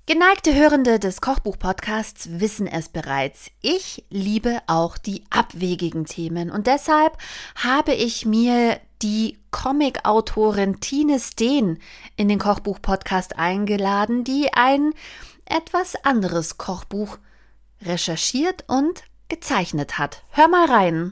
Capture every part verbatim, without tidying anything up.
Geneigte Hörende des Kochbuch-Podcasts wissen es bereits. Ich liebe auch die abwegigen Themen und deshalb habe ich mir die Comic-Autorin Tine Steen in den Kochbuch-Podcast eingeladen, die ein etwas anderes Kochbuch recherchiert und gezeichnet hat. Hör mal rein.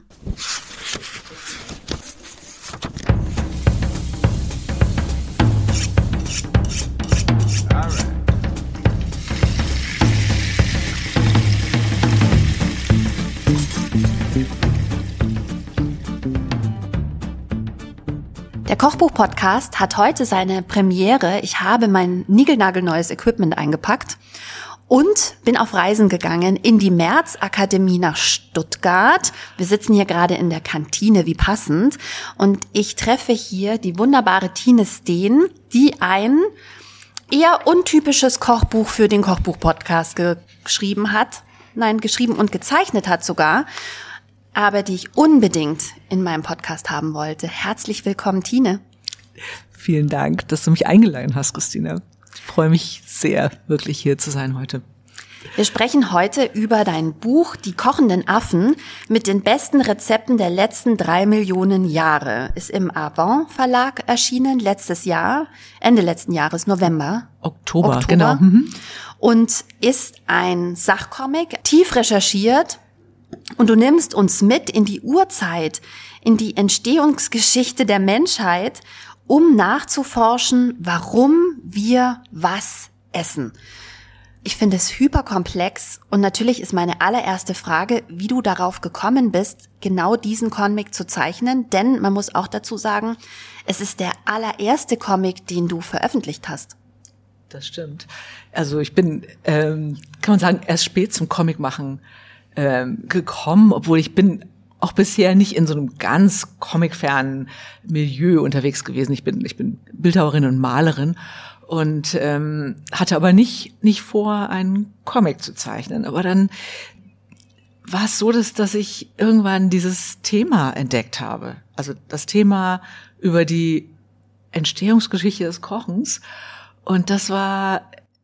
Der Kochbuch-Podcast hat heute seine Premiere. Ich habe mein niegelnagelneues Equipment eingepackt und bin auf Reisen gegangen in die März-Akademie nach Stuttgart. Wir sitzen hier gerade in der Kantine, wie passend. Und ich treffe hier die wunderbare Tine Steen, die ein eher untypisches Kochbuch für den Kochbuch-Podcast ge- geschrieben hat. Nein, geschrieben und gezeichnet hat sogar. Aber die ich unbedingt in meinem Podcast haben wollte. Herzlich willkommen, Tine. Vielen Dank, dass du mich eingeladen hast, Christina. Ich freue mich sehr, wirklich hier zu sein heute. Wir sprechen heute über dein Buch Die kochenden Affen mit den besten Rezepten der letzten drei Millionen Jahre. Ist im Avant Verlag erschienen, letztes Jahr, Ende letzten Jahres, November. Oktober, Oktober. genau. Mhm. Und ist ein Sachcomic, tief recherchiert. Und du nimmst uns mit in die Urzeit, in die Entstehungsgeschichte der Menschheit, um nachzuforschen, warum wir was essen. Ich finde es hyperkomplex und natürlich ist meine allererste Frage, wie du darauf gekommen bist, genau diesen Comic zu zeichnen, denn man muss auch dazu sagen, es ist der allererste Comic, den du veröffentlicht hast. Das stimmt. Also ich bin, ähm, kann man sagen, erst spät zum Comic machen ähm, gekommen, obwohl ich bin auch bisher nicht in so einem ganz comicfernen Milieu unterwegs gewesen. Ich bin, ich bin Bildhauerin und Malerin und ähm, hatte aber nicht nicht vor, einen Comic zu zeichnen. Aber dann war es so, dass, dass ich irgendwann dieses Thema entdeckt habe. Also das Thema über die Entstehungsgeschichte des Kochens. Und das war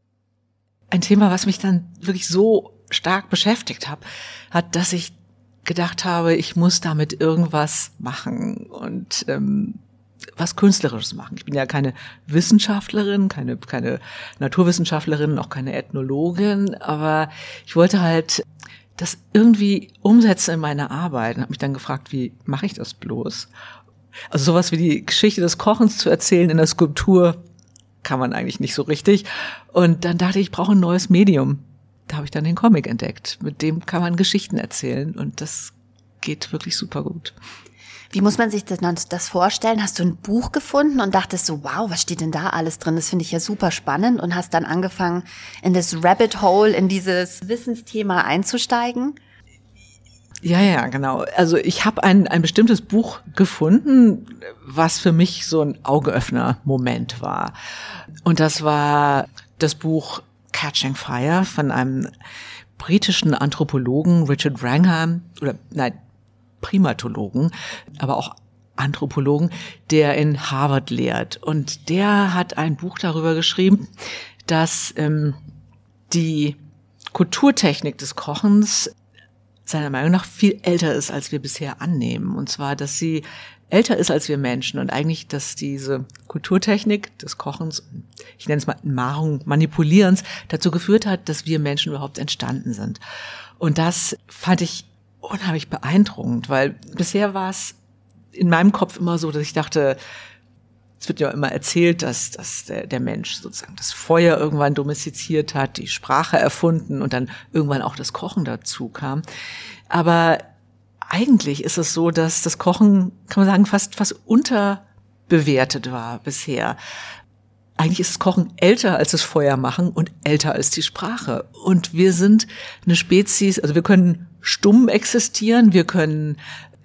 ein Thema, was mich dann wirklich so stark beschäftigt habe, hat, dass ich gedacht habe, ich muss damit irgendwas machen und ähm, was Künstlerisches machen. Ich bin ja keine Wissenschaftlerin, keine keine Naturwissenschaftlerin, auch keine Ethnologin, aber ich wollte halt das irgendwie umsetzen in meine Arbeit und habe mich dann gefragt, wie mache ich das bloß? Also sowas wie die Geschichte des Kochens zu erzählen in der Skulptur kann man eigentlich nicht so richtig. Und dann dachte ich, ich brauche ein neues Medium. Da habe ich dann den Comic entdeckt. Mit dem kann man Geschichten erzählen und das geht wirklich super gut. Wie muss man sich das, das vorstellen? Hast du ein Buch gefunden und dachtest so, wow, was steht denn da alles drin? Das finde ich ja super spannend und hast dann angefangen, in das Rabbit Hole, in dieses Wissensthema einzusteigen? Ja, ja, genau. Also ich habe ein ein bestimmtes Buch gefunden, was für mich so ein Augenöffner-Moment war. Und das war das Buch Catching Fire von einem britischen Anthropologen, Richard Wrangham, oder nein, Primatologen, aber auch Anthropologen, der in Harvard lehrt. Und der hat ein Buch darüber geschrieben, dass ähm, die Kulturtechnik des Kochens seiner Meinung nach viel älter ist, als wir bisher annehmen. Und zwar, dass sie älter ist als wir Menschen und eigentlich, dass diese Kulturtechnik des Kochens, ich nenne es mal Nahrung manipulierens, dazu geführt hat, dass wir Menschen überhaupt entstanden sind. Und das fand ich unheimlich beeindruckend, weil bisher war es in meinem Kopf immer so, dass ich dachte, es wird ja immer erzählt, dass, dass der, der Mensch sozusagen das Feuer irgendwann domestiziert hat, die Sprache erfunden und dann irgendwann auch das Kochen dazu kam. Aber eigentlich ist es so, dass das Kochen, kann man sagen, fast fast unterbewertet war bisher. Eigentlich ist das Kochen älter als das Feuer machen und älter als die Sprache. Und wir sind eine Spezies, also wir können stumm existieren, wir können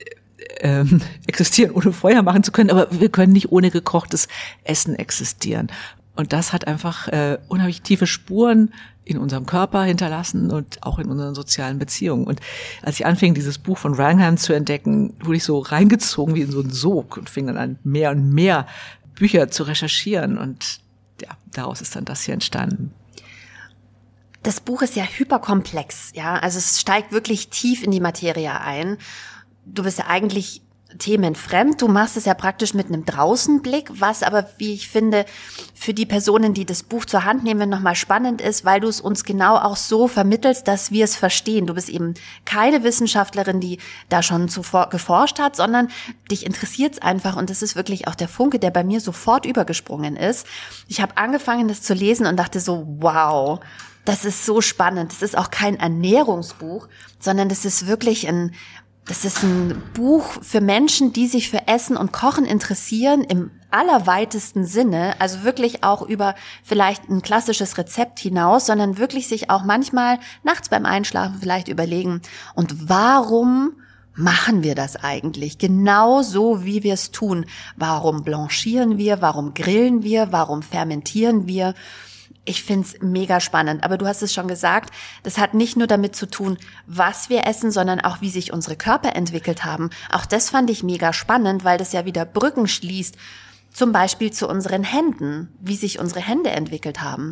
ähm, existieren, ohne Feuer machen zu können, aber wir können nicht ohne gekochtes Essen existieren. Und das hat einfach äh, unheimlich tiefe Spuren in unserem Körper hinterlassen und auch in unseren sozialen Beziehungen. Und als ich anfing, dieses Buch von Wrangham zu entdecken, wurde ich so reingezogen wie in so einen Sog und fing dann an, mehr und mehr Bücher zu recherchieren. Und ja, daraus ist dann das hier entstanden. Das Buch ist ja hyperkomplex, ja, also es steigt wirklich tief in die Materie ein. Du bist ja eigentlich themenfremd, du machst es ja praktisch mit einem Draußenblick, was aber, wie ich finde, für die Personen, die das Buch zur Hand nehmen, nochmal spannend ist, weil du es uns genau auch so vermittelst, dass wir es verstehen. Du bist eben keine Wissenschaftlerin, die da schon zuvor geforscht hat, sondern dich interessiert es einfach und das ist wirklich auch der Funke, der bei mir sofort übergesprungen ist. Ich habe angefangen, das zu lesen und dachte so, wow, das ist so spannend. Das ist auch kein Ernährungsbuch, sondern das ist wirklich ein Das ist ein Buch für Menschen, die sich für Essen und Kochen interessieren, im allerweitesten Sinne, also wirklich auch über vielleicht ein klassisches Rezept hinaus, sondern wirklich sich auch manchmal nachts beim Einschlafen vielleicht überlegen, und warum machen wir das eigentlich? Genau so, wie wir es tun. Warum blanchieren wir? Warum grillen wir? Warum fermentieren wir? Ich find's mega spannend, aber du hast es schon gesagt, das hat nicht nur damit zu tun, was wir essen, sondern auch, wie sich unsere Körper entwickelt haben. Auch das fand ich mega spannend, weil das ja wieder Brücken schließt, zum Beispiel zu unseren Händen, wie sich unsere Hände entwickelt haben.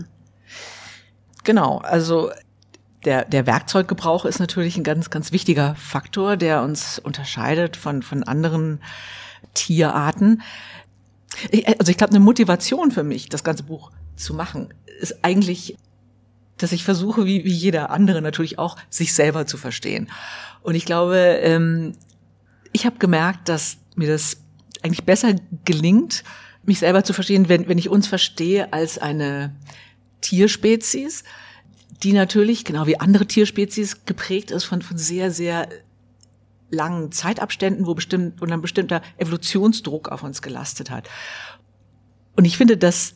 Genau, also der, der Werkzeuggebrauch ist natürlich ein ganz, ganz wichtiger Faktor, der uns unterscheidet von, von anderen Tierarten. Ich, also ich glaube, eine Motivation für mich, das ganze Buch zu machen, ist eigentlich, dass ich versuche, wie, wie jeder andere natürlich auch, sich selber zu verstehen. Und ich glaube, ähm, ich habe gemerkt, dass mir das eigentlich besser gelingt, mich selber zu verstehen, wenn, wenn ich uns verstehe als eine Tierspezies, die natürlich, genau wie andere Tierspezies, geprägt ist von, von sehr, sehr langen Zeitabständen, wo bestimmt, wo ein bestimmter Evolutionsdruck auf uns gelastet hat. Und ich finde, dass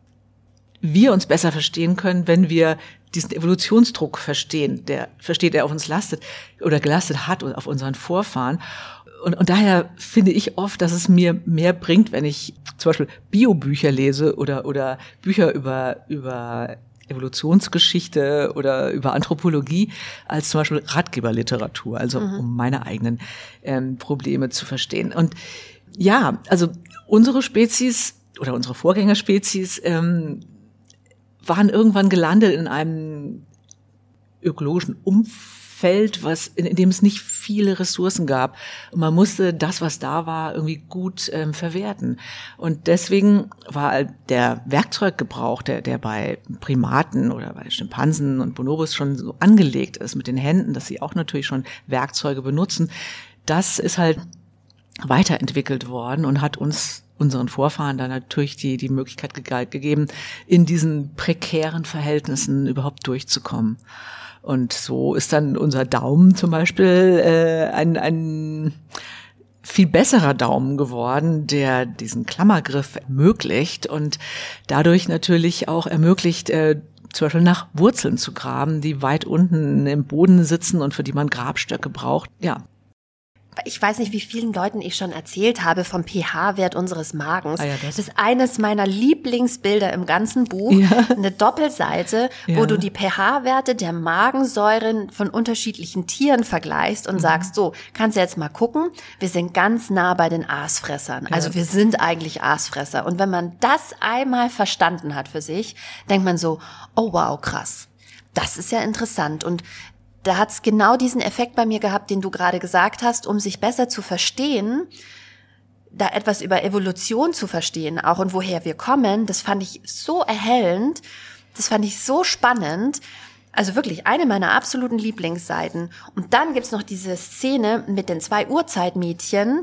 wir uns besser verstehen können, wenn wir diesen Evolutionsdruck verstehen, der versteht, der auf uns lastet oder gelastet hat und auf unseren Vorfahren. Und, und daher finde ich oft, dass es mir mehr bringt, wenn ich zum Beispiel Biobücher lese oder, oder Bücher über, über Evolutionsgeschichte oder über Anthropologie, als zum Beispiel Ratgeberliteratur, also mhm. um meine eigenen ähm, Probleme zu verstehen. Und ja, also unsere Spezies oder unsere Vorgängerspezies ähm, waren irgendwann gelandet in einem ökologischen Umfeld, was in, in dem es nicht viele Ressourcen gab. Und man musste das, was da war, irgendwie gut ähm, verwerten. Und deswegen war der Werkzeuggebrauch, der, der bei Primaten oder bei Schimpansen und Bonobos schon so angelegt ist mit den Händen, dass sie auch natürlich schon Werkzeuge benutzen, das ist halt weiterentwickelt worden und hat uns unseren Vorfahren dann natürlich die die Möglichkeit ge- gegeben, in diesen prekären Verhältnissen überhaupt durchzukommen. Und so ist dann unser Daumen zum Beispiel äh, ein, ein viel besserer Daumen geworden, der diesen Klammergriff ermöglicht und dadurch natürlich auch ermöglicht, äh, zum Beispiel nach Wurzeln zu graben, die weit unten im Boden sitzen und für die man Grabstöcke braucht. Ja. Ich weiß nicht, wie vielen Leuten ich schon erzählt habe vom pH-Wert unseres Magens. Ah ja, das. das ist eines meiner Lieblingsbilder im ganzen Buch. Ja. Eine Doppelseite, ja. wo du die pH-Werte der Magensäuren von unterschiedlichen Tieren vergleichst und mhm. sagst, so, kannst du jetzt mal gucken, wir sind ganz nah bei den Aasfressern. Ja. Also wir sind eigentlich Aasfresser. Und wenn man das einmal verstanden hat für sich, denkt man so, oh wow, krass. Das ist ja interessant. Und da hat's genau diesen Effekt bei mir gehabt, den du gerade gesagt hast, um sich besser zu verstehen, da etwas über Evolution zu verstehen auch und woher wir kommen. Das fand ich so erhellend, das fand ich so spannend. Also wirklich eine meiner absoluten Lieblingsseiten. Und dann gibt's noch diese Szene mit den zwei Urzeitmädchen,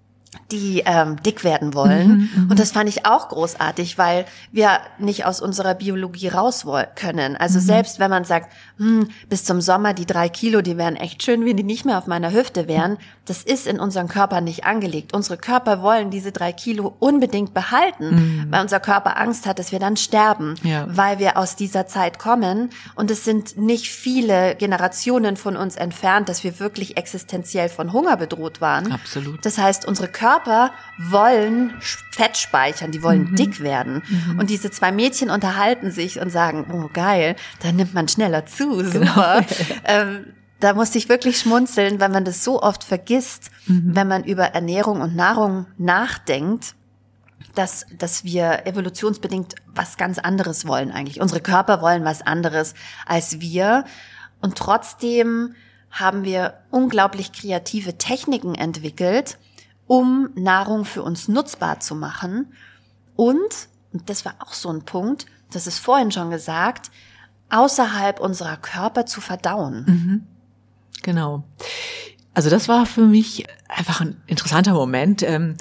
die ähm, dick werden wollen. Mhm, und das fand ich auch großartig, weil wir nicht aus unserer Biologie raus können. Also mhm. selbst wenn man sagt, hm, bis zum Sommer die drei Kilo, die wären echt schön, wenn die nicht mehr auf meiner Hüfte wären, das ist in unseren Körper nicht angelegt. Unsere Körper wollen diese drei Kilo unbedingt behalten, mhm. weil unser Körper Angst hat, dass wir dann sterben, ja. weil wir aus dieser Zeit kommen. Und es sind nicht viele Generationen von uns entfernt, dass wir wirklich existenziell von Hunger bedroht waren. Absolut. Das heißt, unsere Körper wollen Fett speichern, die wollen mhm. dick werden. Mhm. Und diese zwei Mädchen unterhalten sich und sagen, oh geil, da nimmt man schneller zu, super. Genau. ähm, da musste ich wirklich schmunzeln, weil man das so oft vergisst, mhm. wenn man über Ernährung und Nahrung nachdenkt, dass, dass wir evolutionsbedingt was ganz anderes wollen eigentlich. Unsere Körper wollen was anderes als wir. Und trotzdem haben wir unglaublich kreative Techniken entwickelt, um Nahrung für uns nutzbar zu machen. Und, und das war auch so ein Punkt, das ist vorhin schon gesagt, außerhalb unserer Körper zu verdauen. Mhm. Genau. Also das war für mich einfach ein interessanter Moment, ähm,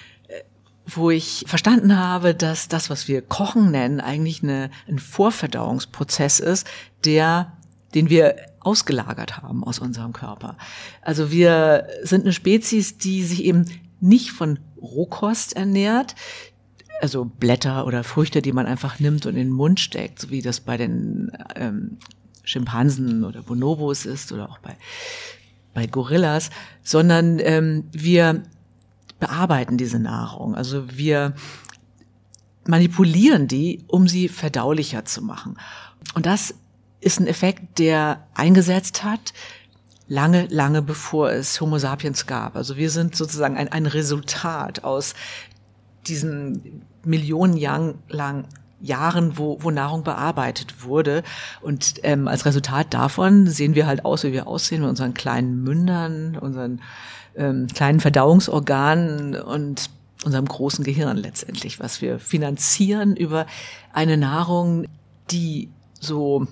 wo ich verstanden habe, dass das, was wir Kochen nennen, eigentlich eine, ein Vorverdauungsprozess ist, der, den wir ausgelagert haben aus unserem Körper. Also wir sind eine Spezies, die sich eben nicht von Rohkost ernährt, also Blätter oder Früchte, die man einfach nimmt und in den Mund steckt, so wie das bei den ähm, Schimpansen oder Bonobos ist oder auch bei bei Gorillas, sondern ähm, wir bearbeiten diese Nahrung. Also wir manipulieren die, um sie verdaulicher zu machen. Und das ist ein Effekt, der eingesetzt hat, lange, lange bevor es Homo sapiens gab. Also wir sind sozusagen ein, ein Resultat aus diesen Millionen Jahren lang Jahren, wo, wo Nahrung bearbeitet wurde. Und ähm, als Resultat davon sehen wir halt aus, wie wir aussehen, mit unseren kleinen Mündern, unseren ähm, kleinen Verdauungsorganen und unserem großen Gehirn letztendlich, was wir finanzieren über eine Nahrung, die so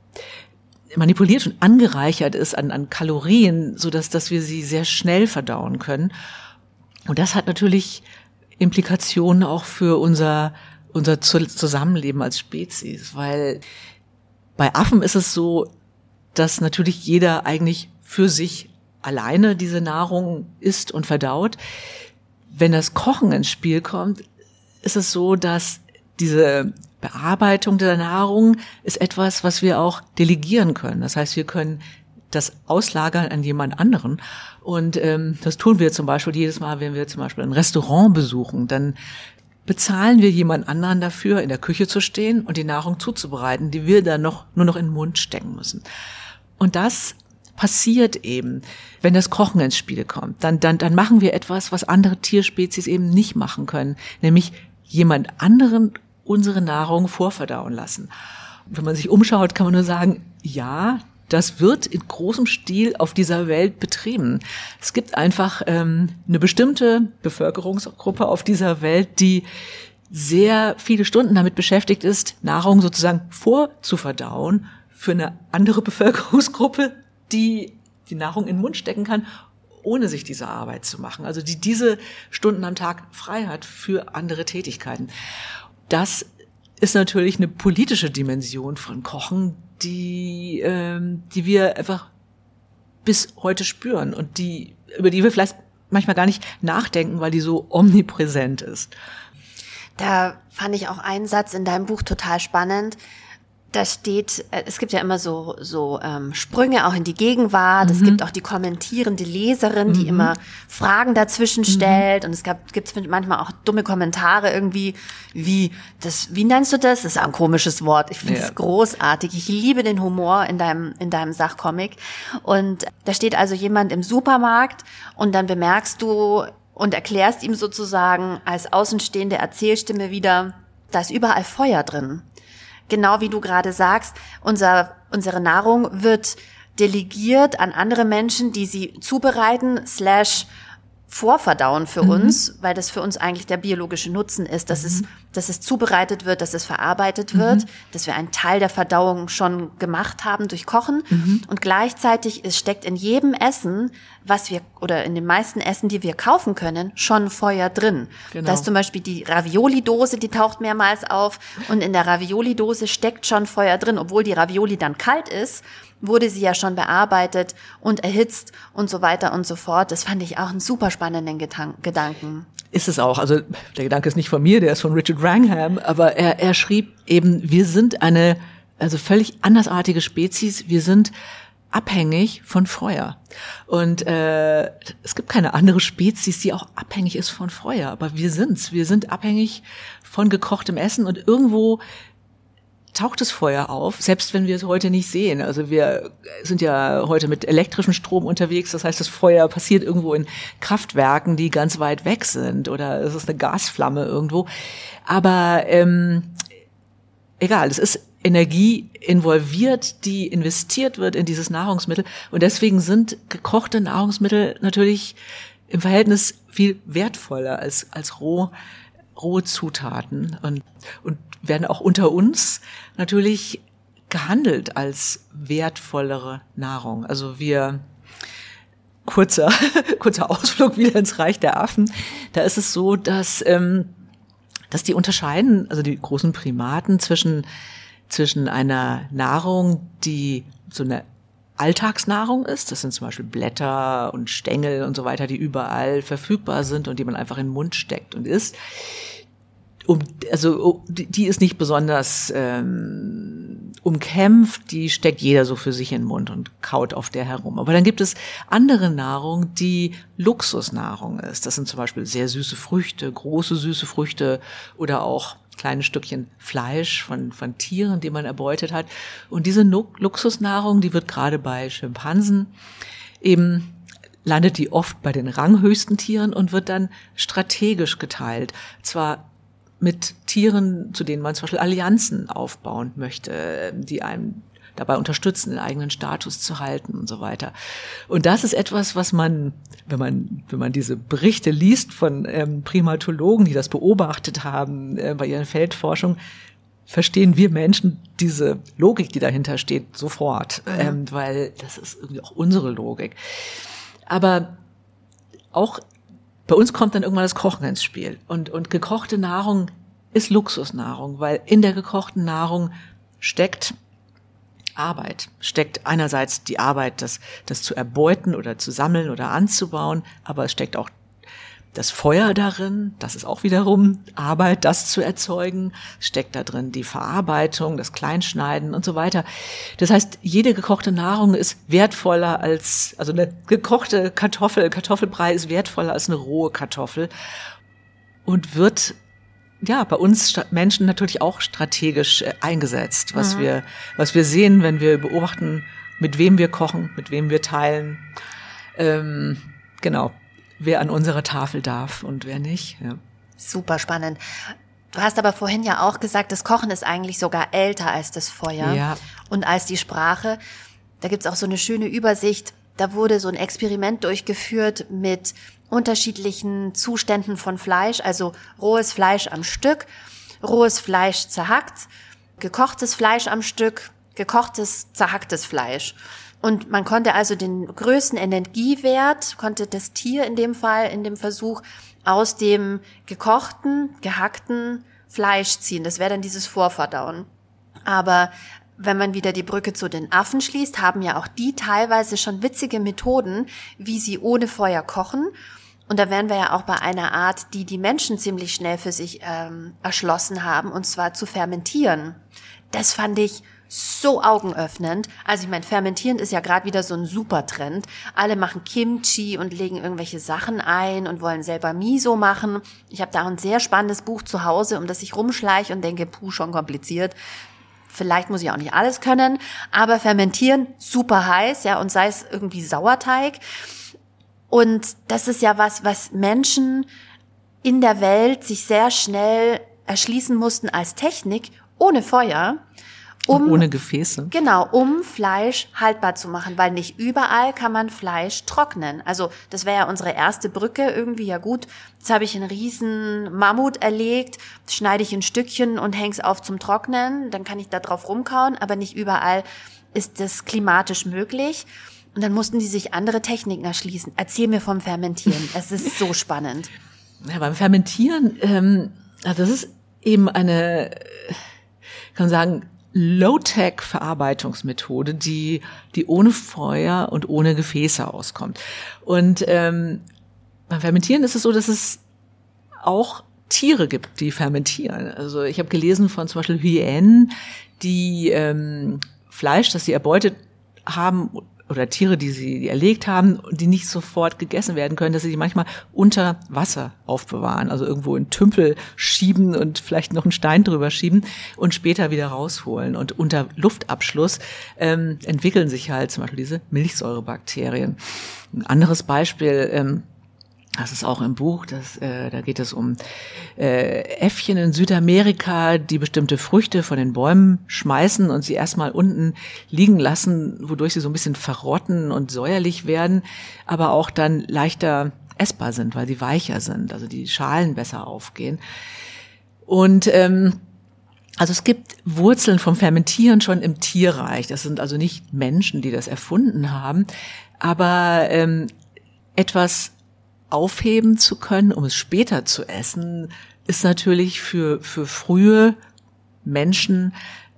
manipuliert und angereichert ist an, an Kalorien, so dass, dass wir sie sehr schnell verdauen können. Und das hat natürlich Implikationen auch für unser unser Zusammenleben als Spezies, weil bei Affen ist es so, dass natürlich jeder eigentlich für sich alleine diese Nahrung isst und verdaut. Wenn das Kochen ins Spiel kommt, ist es so, dass diese Bearbeitung der Nahrung ist etwas, was wir auch delegieren können. Das heißt, wir können das auslagern an jemand anderen. Und ähm, das tun wir zum Beispiel jedes Mal, wenn wir zum Beispiel ein Restaurant besuchen, dann bezahlen wir jemand anderen dafür, in der Küche zu stehen und die Nahrung zuzubereiten, die wir dann noch nur noch in den Mund stecken müssen. Und das passiert eben, wenn das Kochen ins Spiel kommt. Dann, dann, dann machen wir etwas, was andere Tierspezies eben nicht machen können, nämlich jemand anderen unsere Nahrung vorverdauen lassen. Und wenn man sich umschaut, kann man nur sagen, ja, das wird in großem Stil auf dieser Welt betrieben. Es gibt einfach ähm, eine bestimmte Bevölkerungsgruppe auf dieser Welt, die sehr viele Stunden damit beschäftigt ist, Nahrung sozusagen vorzuverdauen für eine andere Bevölkerungsgruppe, die die Nahrung in den Mund stecken kann, ohne sich diese Arbeit zu machen. Also die diese Stunden am Tag frei hat für andere Tätigkeiten. Das ist natürlich eine politische Dimension von Kochen, die, ähm, die wir einfach bis heute spüren und die, über die wir vielleicht manchmal gar nicht nachdenken, weil die so omnipräsent ist. Da fand ich auch einen Satz in deinem Buch total spannend. Da steht, es gibt ja immer so so ähm, Sprünge auch in die Gegenwart. Mhm. Es gibt auch die kommentierende Leserin, die mhm. immer Fragen dazwischen stellt. Mhm. Und es gab gibt's manchmal auch dumme Kommentare irgendwie, wie das, wie nennst du das? Das ist ein komisches Wort. Ich finde es ja. großartig. Ich liebe den Humor in deinem in deinem Sachcomic. Und da steht also jemand im Supermarkt und dann bemerkst du und erklärst ihm sozusagen als außenstehende Erzählstimme wieder, da ist überall Feuer drin. Genau wie du gerade sagst, unser, unsere Nahrung wird delegiert an andere Menschen, die sie zubereiten, slash vorverdauen für mhm. uns, weil das für uns eigentlich der biologische Nutzen ist, dass mhm. es, dass es zubereitet wird, dass es verarbeitet wird, mhm. dass wir einen Teil der Verdauung schon gemacht haben durch Kochen mhm. und gleichzeitig es steckt in jedem Essen, was wir, oder in den meisten Essen, die wir kaufen können, schon Feuer drin. Genau. Da ist zum Beispiel die Ravioli-Dose, die taucht mehrmals auf und in der Ravioli-Dose steckt schon Feuer drin, obwohl die Ravioli dann kalt ist, wurde sie ja schon bearbeitet und erhitzt und so weiter und so fort. Das fand ich auch einen super spannenden Gedanken. Ist es auch. Also der Gedanke ist nicht von mir, der ist von Richard Wrangham, aber er, er schrieb eben, wir sind eine also völlig andersartige Spezies. Wir sind abhängig von Feuer. Und äh, es gibt keine andere Spezies, die auch abhängig ist von Feuer. Aber wir sind's. Wir sind abhängig von gekochtem Essen und irgendwo taucht das Feuer auf, selbst wenn wir es heute nicht sehen. Also wir sind ja heute mit elektrischem Strom unterwegs. Das heißt, das Feuer passiert irgendwo in Kraftwerken, die ganz weit weg sind, oder es ist eine Gasflamme irgendwo. Aber ähm, egal, es ist Energie involviert, die investiert wird in dieses Nahrungsmittel. Und deswegen sind gekochte Nahrungsmittel natürlich im Verhältnis viel wertvoller als als roh rohe Zutaten und und werden auch unter uns natürlich gehandelt als wertvollere Nahrung. Also wir, kurzer kurzer Ausflug wieder ins Reich der Affen, da ist es so, dass ähm, dass die unterscheiden, also die großen Primaten, zwischen zwischen einer Nahrung, die so eine Alltagsnahrung ist, das sind zum Beispiel Blätter und Stängel und so weiter, die überall verfügbar sind und die man einfach in den Mund steckt und isst. Um, also die ist nicht besonders ähm, umkämpft, die steckt jeder so für sich in den Mund und kaut auf der herum. Aber dann gibt es andere Nahrung, die Luxusnahrung ist. Das sind zum Beispiel sehr süße Früchte, große süße Früchte oder auch kleine Stückchen Fleisch von von Tieren, die man erbeutet hat. Und diese Luxusnahrung, die wird gerade bei Schimpansen eben, landet die oft bei den ranghöchsten Tieren und wird dann strategisch geteilt. Zwar mit Tieren, zu denen man zum Beispiel Allianzen aufbauen möchte, die einem dabei unterstützen, den eigenen Status zu halten und so weiter. Und das ist etwas, was man, wenn man wenn man diese Berichte liest von ähm, Primatologen, die das beobachtet haben äh, bei ihren Feldforschungen, verstehen wir Menschen diese Logik, die dahinter steht, sofort, mhm. ähm, weil das ist irgendwie auch unsere Logik. Aber auch bei uns kommt dann irgendwann das Kochen ins Spiel. Und, und gekochte Nahrung ist Luxusnahrung, weil in der gekochten Nahrung steckt Arbeit. Steckt einerseits die Arbeit, das, das zu erbeuten oder zu sammeln oder anzubauen, aber es steckt auch das Feuer darin, das ist auch wiederum Arbeit, das zu erzeugen. Es steckt da drin die Verarbeitung, das Kleinschneiden und so weiter. Das heißt, jede gekochte Nahrung ist wertvoller als, also eine gekochte Kartoffel, Kartoffelbrei ist wertvoller als eine rohe Kartoffel und wird ja bei uns Menschen natürlich auch strategisch eingesetzt, was mhm. wir, was wir sehen, wenn wir beobachten, mit wem wir kochen, mit wem wir teilen. Ähm, genau. Wer an unserer Tafel darf und wer nicht. Ja. Super spannend. Du hast aber vorhin ja auch gesagt, das Kochen ist eigentlich sogar älter als das Feuer ja. und als die Sprache. Da gibt's auch so eine schöne Übersicht. Da wurde so ein Experiment durchgeführt mit unterschiedlichen Zuständen von Fleisch, also rohes Fleisch am Stück, rohes Fleisch zerhackt, gekochtes Fleisch am Stück, gekochtes, zerhacktes Fleisch. Und man konnte also den größten Energiewert, konnte das Tier in dem Fall, in dem Versuch, aus dem gekochten, gehackten Fleisch ziehen. Das wäre dann dieses Vorverdauen. Aber wenn man wieder die Brücke zu den Affen schließt, haben ja auch die teilweise schon witzige Methoden, wie sie ohne Feuer kochen. Und da wären wir ja auch bei einer Art, die die Menschen ziemlich schnell für sich ähm, erschlossen haben, und zwar zu fermentieren. Das fand ich so augenöffnend. Also ich meine, fermentieren ist ja gerade wieder so ein Supertrend. Alle machen Kimchi und legen irgendwelche Sachen ein und wollen selber Miso machen. Ich habe da auch ein sehr spannendes Buch zu Hause, um das ich rumschleiche und denke, puh, schon kompliziert. Vielleicht muss ich auch nicht alles können, aber fermentieren, super heiß, ja, und sei es irgendwie Sauerteig. Und das ist ja was, was Menschen in der Welt sich sehr schnell erschließen mussten als Technik, ohne Feuer. Um, ohne Gefäße. Genau, um Fleisch haltbar zu machen, weil nicht überall kann man Fleisch trocknen. Also das wäre ja unsere erste Brücke irgendwie, ja gut, jetzt habe ich einen riesen Mammut erlegt, schneide ich in Stückchen und häng's auf zum Trocknen, dann kann ich da drauf rumkauen, aber nicht überall ist das klimatisch möglich. Und dann mussten die sich andere Techniken erschließen. Erzähl mir vom Fermentieren, es ist so spannend. Ja, beim Fermentieren, ähm, das ist eben eine, kann man sagen, Low-Tech-Verarbeitungsmethode, die die ohne Feuer und ohne Gefäße auskommt. Und ähm, beim Fermentieren ist es so, dass es auch Tiere gibt, die fermentieren. Also ich habe gelesen von zum Beispiel Hyänen, die ähm, Fleisch, das sie erbeutet haben, oder Tiere, die sie erlegt haben und die nicht sofort gegessen werden können, dass sie die manchmal unter Wasser aufbewahren, also irgendwo in Tümpel schieben und vielleicht noch einen Stein drüber schieben und später wieder rausholen. Und unter Luftabschluss ähm, entwickeln sich halt zum Beispiel diese Milchsäurebakterien. Ein anderes Beispiel, ähm, das ist auch im Buch, das, äh, da geht es um äh, Äffchen in Südamerika, die bestimmte Früchte von den Bäumen schmeißen und sie erstmal unten liegen lassen, wodurch sie so ein bisschen verrotten und säuerlich werden, aber auch dann leichter essbar sind, weil sie weicher sind, also die Schalen besser aufgehen. Und ähm, also es gibt Wurzeln vom Fermentieren schon im Tierreich. Das sind also nicht Menschen, die das erfunden haben, aber ähm, etwas aufheben zu können, um es später zu essen, ist natürlich für für frühe Menschen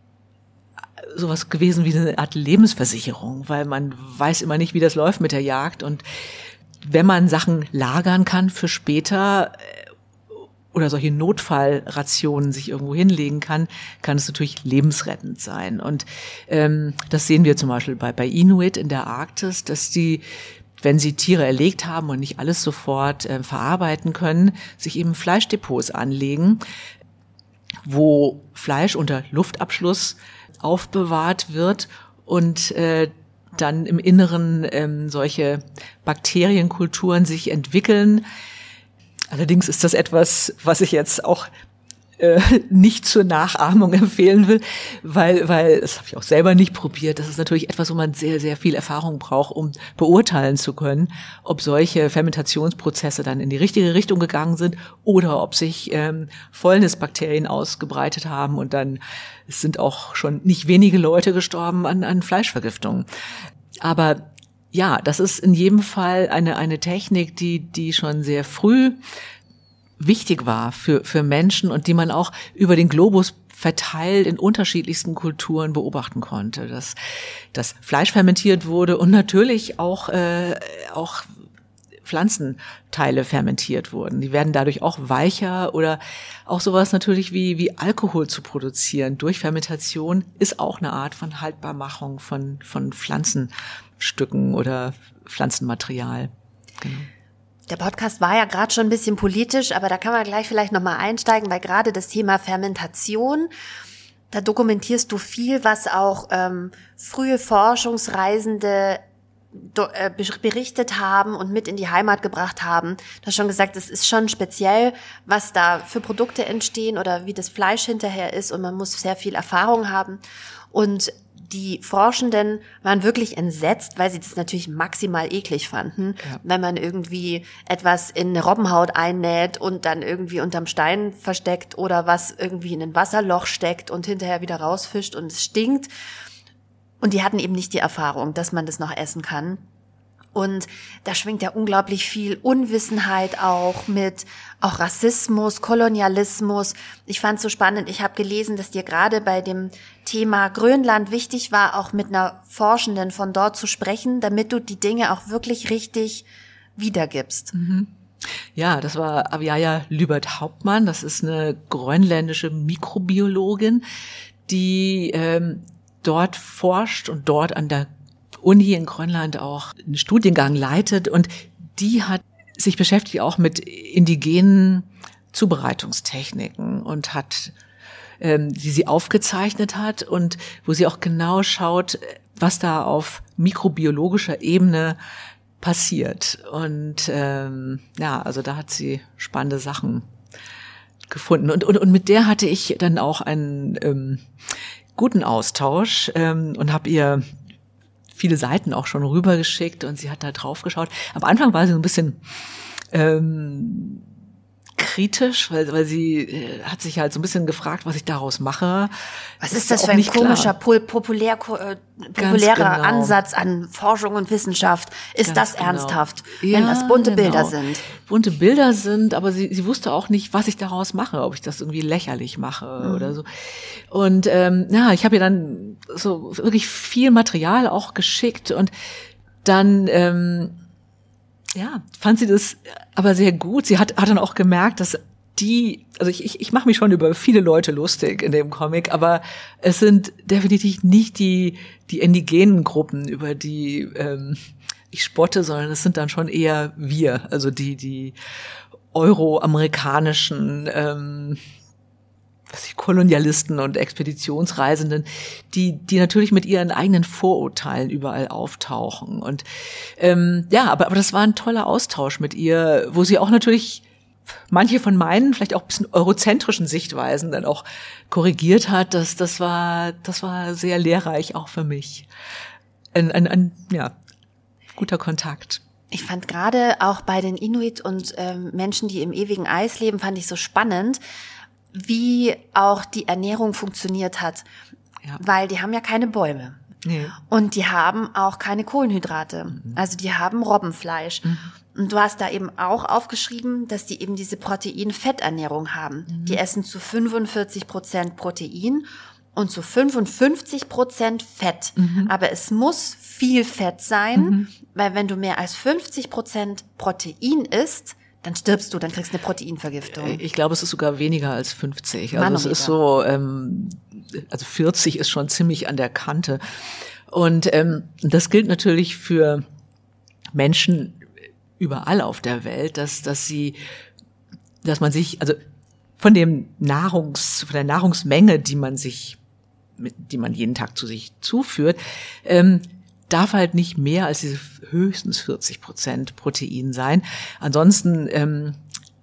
sowas gewesen wie eine Art Lebensversicherung, weil man weiß immer nicht, wie das läuft mit der Jagd. Und wenn man Sachen lagern kann für später oder solche Notfallrationen sich irgendwo hinlegen kann, kann es natürlich lebensrettend sein. Und ähm, das sehen wir zum Beispiel bei, bei Inuit in der Arktis, dass die, wenn sie Tiere erlegt haben und nicht alles sofort äh, verarbeiten können, sich eben Fleischdepots anlegen, wo Fleisch unter Luftabschluss aufbewahrt wird und äh, dann im Inneren ähm, solche Bakterienkulturen sich entwickeln. Allerdings ist das etwas, was ich jetzt auch äh, nicht zur Nachahmung empfehlen will, weil, weil, das habe ich auch selber nicht probiert, das ist natürlich etwas, wo man sehr, sehr viel Erfahrung braucht, um beurteilen zu können, ob solche Fermentationsprozesse dann in die richtige Richtung gegangen sind oder ob sich ähm, Fäulnisbakterien ausgebreitet haben und dann es sind auch schon nicht wenige Leute gestorben an, an Fleischvergiftungen. Aber ja, das ist in jedem Fall eine, eine Technik, die, die schon sehr früh wichtig war für, für Menschen und die man auch über den Globus verteilt in unterschiedlichsten Kulturen beobachten konnte, dass, dass Fleisch fermentiert wurde und natürlich auch, äh, auch Pflanzenteile fermentiert wurden. Die werden dadurch auch weicher oder auch sowas natürlich wie, wie Alkohol zu produzieren durch Fermentation ist auch eine Art von Haltbarmachung von, von Pflanzenstücken oder Pflanzenmaterial. Genau. Der Podcast war ja gerade schon ein bisschen politisch, aber da kann man gleich vielleicht nochmal einsteigen, weil gerade das Thema Fermentation, da dokumentierst du viel, was auch ähm, frühe Forschungsreisende do, äh, berichtet haben und mit in die Heimat gebracht haben. Du hast schon gesagt, es ist schon speziell, was da für Produkte entstehen oder wie das Fleisch hinterher ist und man muss sehr viel Erfahrung haben. Und die Forschenden waren wirklich entsetzt, weil sie das natürlich maximal eklig fanden, ja. Wenn man irgendwie etwas in eine Robbenhaut einnäht und dann irgendwie unterm Stein versteckt oder was irgendwie in ein Wasserloch steckt und hinterher wieder rausfischt und es stinkt. Und die hatten eben nicht die Erfahrung, dass man das noch essen kann. Und da schwingt ja unglaublich viel Unwissenheit auch mit, auch Rassismus, Kolonialismus. Ich fand es so spannend, ich habe gelesen, dass dir gerade bei dem Thema Grönland wichtig war, auch mit einer Forschenden von dort zu sprechen, damit du die Dinge auch wirklich richtig wiedergibst. Mhm. Ja, das war Aviaja Lübert-Hauptmann, das ist eine grönländische Mikrobiologin, die ähm, dort forscht und dort an der Uni in Grönland auch einen Studiengang leitet und die hat sich beschäftigt auch mit indigenen Zubereitungstechniken und hat, ähm, die sie aufgezeichnet hat und wo sie auch genau schaut, was da auf mikrobiologischer Ebene passiert. Und ähm, ja, also da hat sie spannende Sachen gefunden und und, und mit der hatte ich dann auch einen ähm, guten Austausch ähm, und habe ihr viele Seiten auch schon rübergeschickt und sie hat da drauf geschaut. Am Anfang war sie so ein bisschen ähm, kritisch, weil, weil sie äh, hat sich halt so ein bisschen gefragt, was ich daraus mache. Was ist das für ein komischer, pol- populär, äh, populärer genau. Ansatz an Forschung und Wissenschaft? Ist Ganz das genau. ernsthaft, ja, wenn das bunte genau. Bilder sind? Bunte Bilder sind, aber sie, sie wusste auch nicht, was ich daraus mache, ob ich das irgendwie lächerlich mache mhm. oder so. Und ähm, ja, ich habe ihr dann so wirklich viel Material auch geschickt und dann ähm, ja, fand sie das aber sehr gut. Sie hat, hat dann auch gemerkt, dass die, also ich, ich, ich mache mich schon über viele Leute lustig in dem Comic, aber es sind definitiv nicht die, die indigenen Gruppen, über die ähm, ich spotte, sondern es sind dann schon eher wir, also die, die euroamerikanischen ähm, was ich, Kolonialisten und Expeditionsreisenden, die die natürlich mit ihren eigenen Vorurteilen überall auftauchen. Und ähm, ja, aber aber das war ein toller Austausch mit ihr, wo sie auch natürlich manche von meinen, vielleicht auch ein bisschen eurozentrischen Sichtweisen dann auch korrigiert hat. Das das war das war sehr lehrreich auch für mich. Ein, ein, ein ja guter Kontakt. Ich fand gerade auch bei den Inuit und ähm, Menschen, die im ewigen Eis leben, fand ich so spannend, wie auch die Ernährung funktioniert hat, ja. Weil die haben ja keine Bäume. Nee. Und die haben auch keine Kohlenhydrate. Mhm. Also die haben Robbenfleisch. Mhm. Und du hast da eben auch aufgeschrieben, dass die eben diese Protein-Fett-Ernährung haben. Mhm. Die essen zu fünfundvierzig Prozent Protein und zu fünfundfünfzig Prozent Fett. Mhm. Aber es muss viel Fett sein, mhm. weil wenn du mehr als fünfzig Prozent Protein isst, dann stirbst du, dann kriegst du eine Proteinvergiftung. Ich glaube, es ist sogar weniger als fünfzig. Also Manometer. Es ist so, ähm, also vierzig ist schon ziemlich an der Kante. Und ähm, das gilt natürlich für Menschen überall auf der Welt, dass dass sie, dass man sich, also von dem Nahrungs, von der Nahrungsmenge, die man sich, die man jeden Tag zu sich zuführt, ähm, darf halt nicht mehr als diese höchstens vierzig Prozent Protein sein. Ansonsten ähm,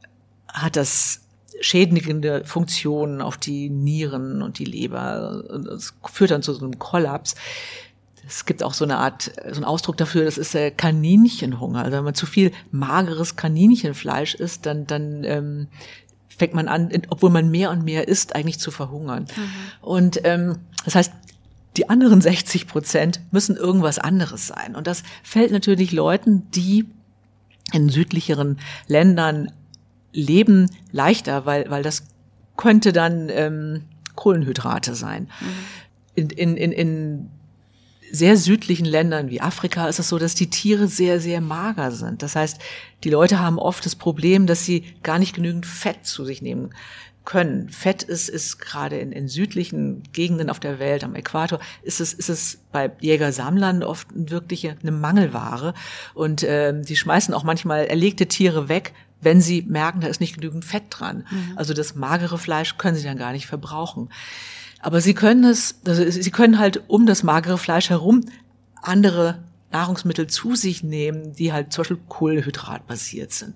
hat das schädigende Funktionen auf die Nieren und die Leber. Das führt dann zu so einem Kollaps. Es gibt auch so eine Art, so einen Ausdruck dafür, das ist der Kaninchenhunger. Also wenn man zu viel mageres Kaninchenfleisch isst, dann, dann ähm, fängt man an, obwohl man mehr und mehr isst, eigentlich zu verhungern. Mhm. Und ähm, das heißt, die anderen sechzig Prozent müssen irgendwas anderes sein. Und das fällt natürlich Leuten, die in südlicheren Ländern leben, leichter, weil weil das könnte dann ähm, Kohlenhydrate sein. Mhm. In, in, in, in sehr südlichen Ländern wie Afrika ist es so, dass die Tiere sehr, sehr mager sind. Das heißt, die Leute haben oft das Problem, dass sie gar nicht genügend Fett zu sich nehmen können. Fett ist, ist gerade in, in südlichen Gegenden auf der Welt, am Äquator, ist es, ist es bei Jäger-Sammlern oft wirklich eine Mangelware. Und ähm, die schmeißen auch manchmal erlegte Tiere weg, wenn sie merken, da ist nicht genügend Fett dran. Mhm. Also das magere Fleisch können sie dann gar nicht verbrauchen. Aber sie können es, also sie können halt um das magere Fleisch herum andere Nahrungsmittel zu sich nehmen, die halt zum Beispiel kohlenhydratbasiert sind.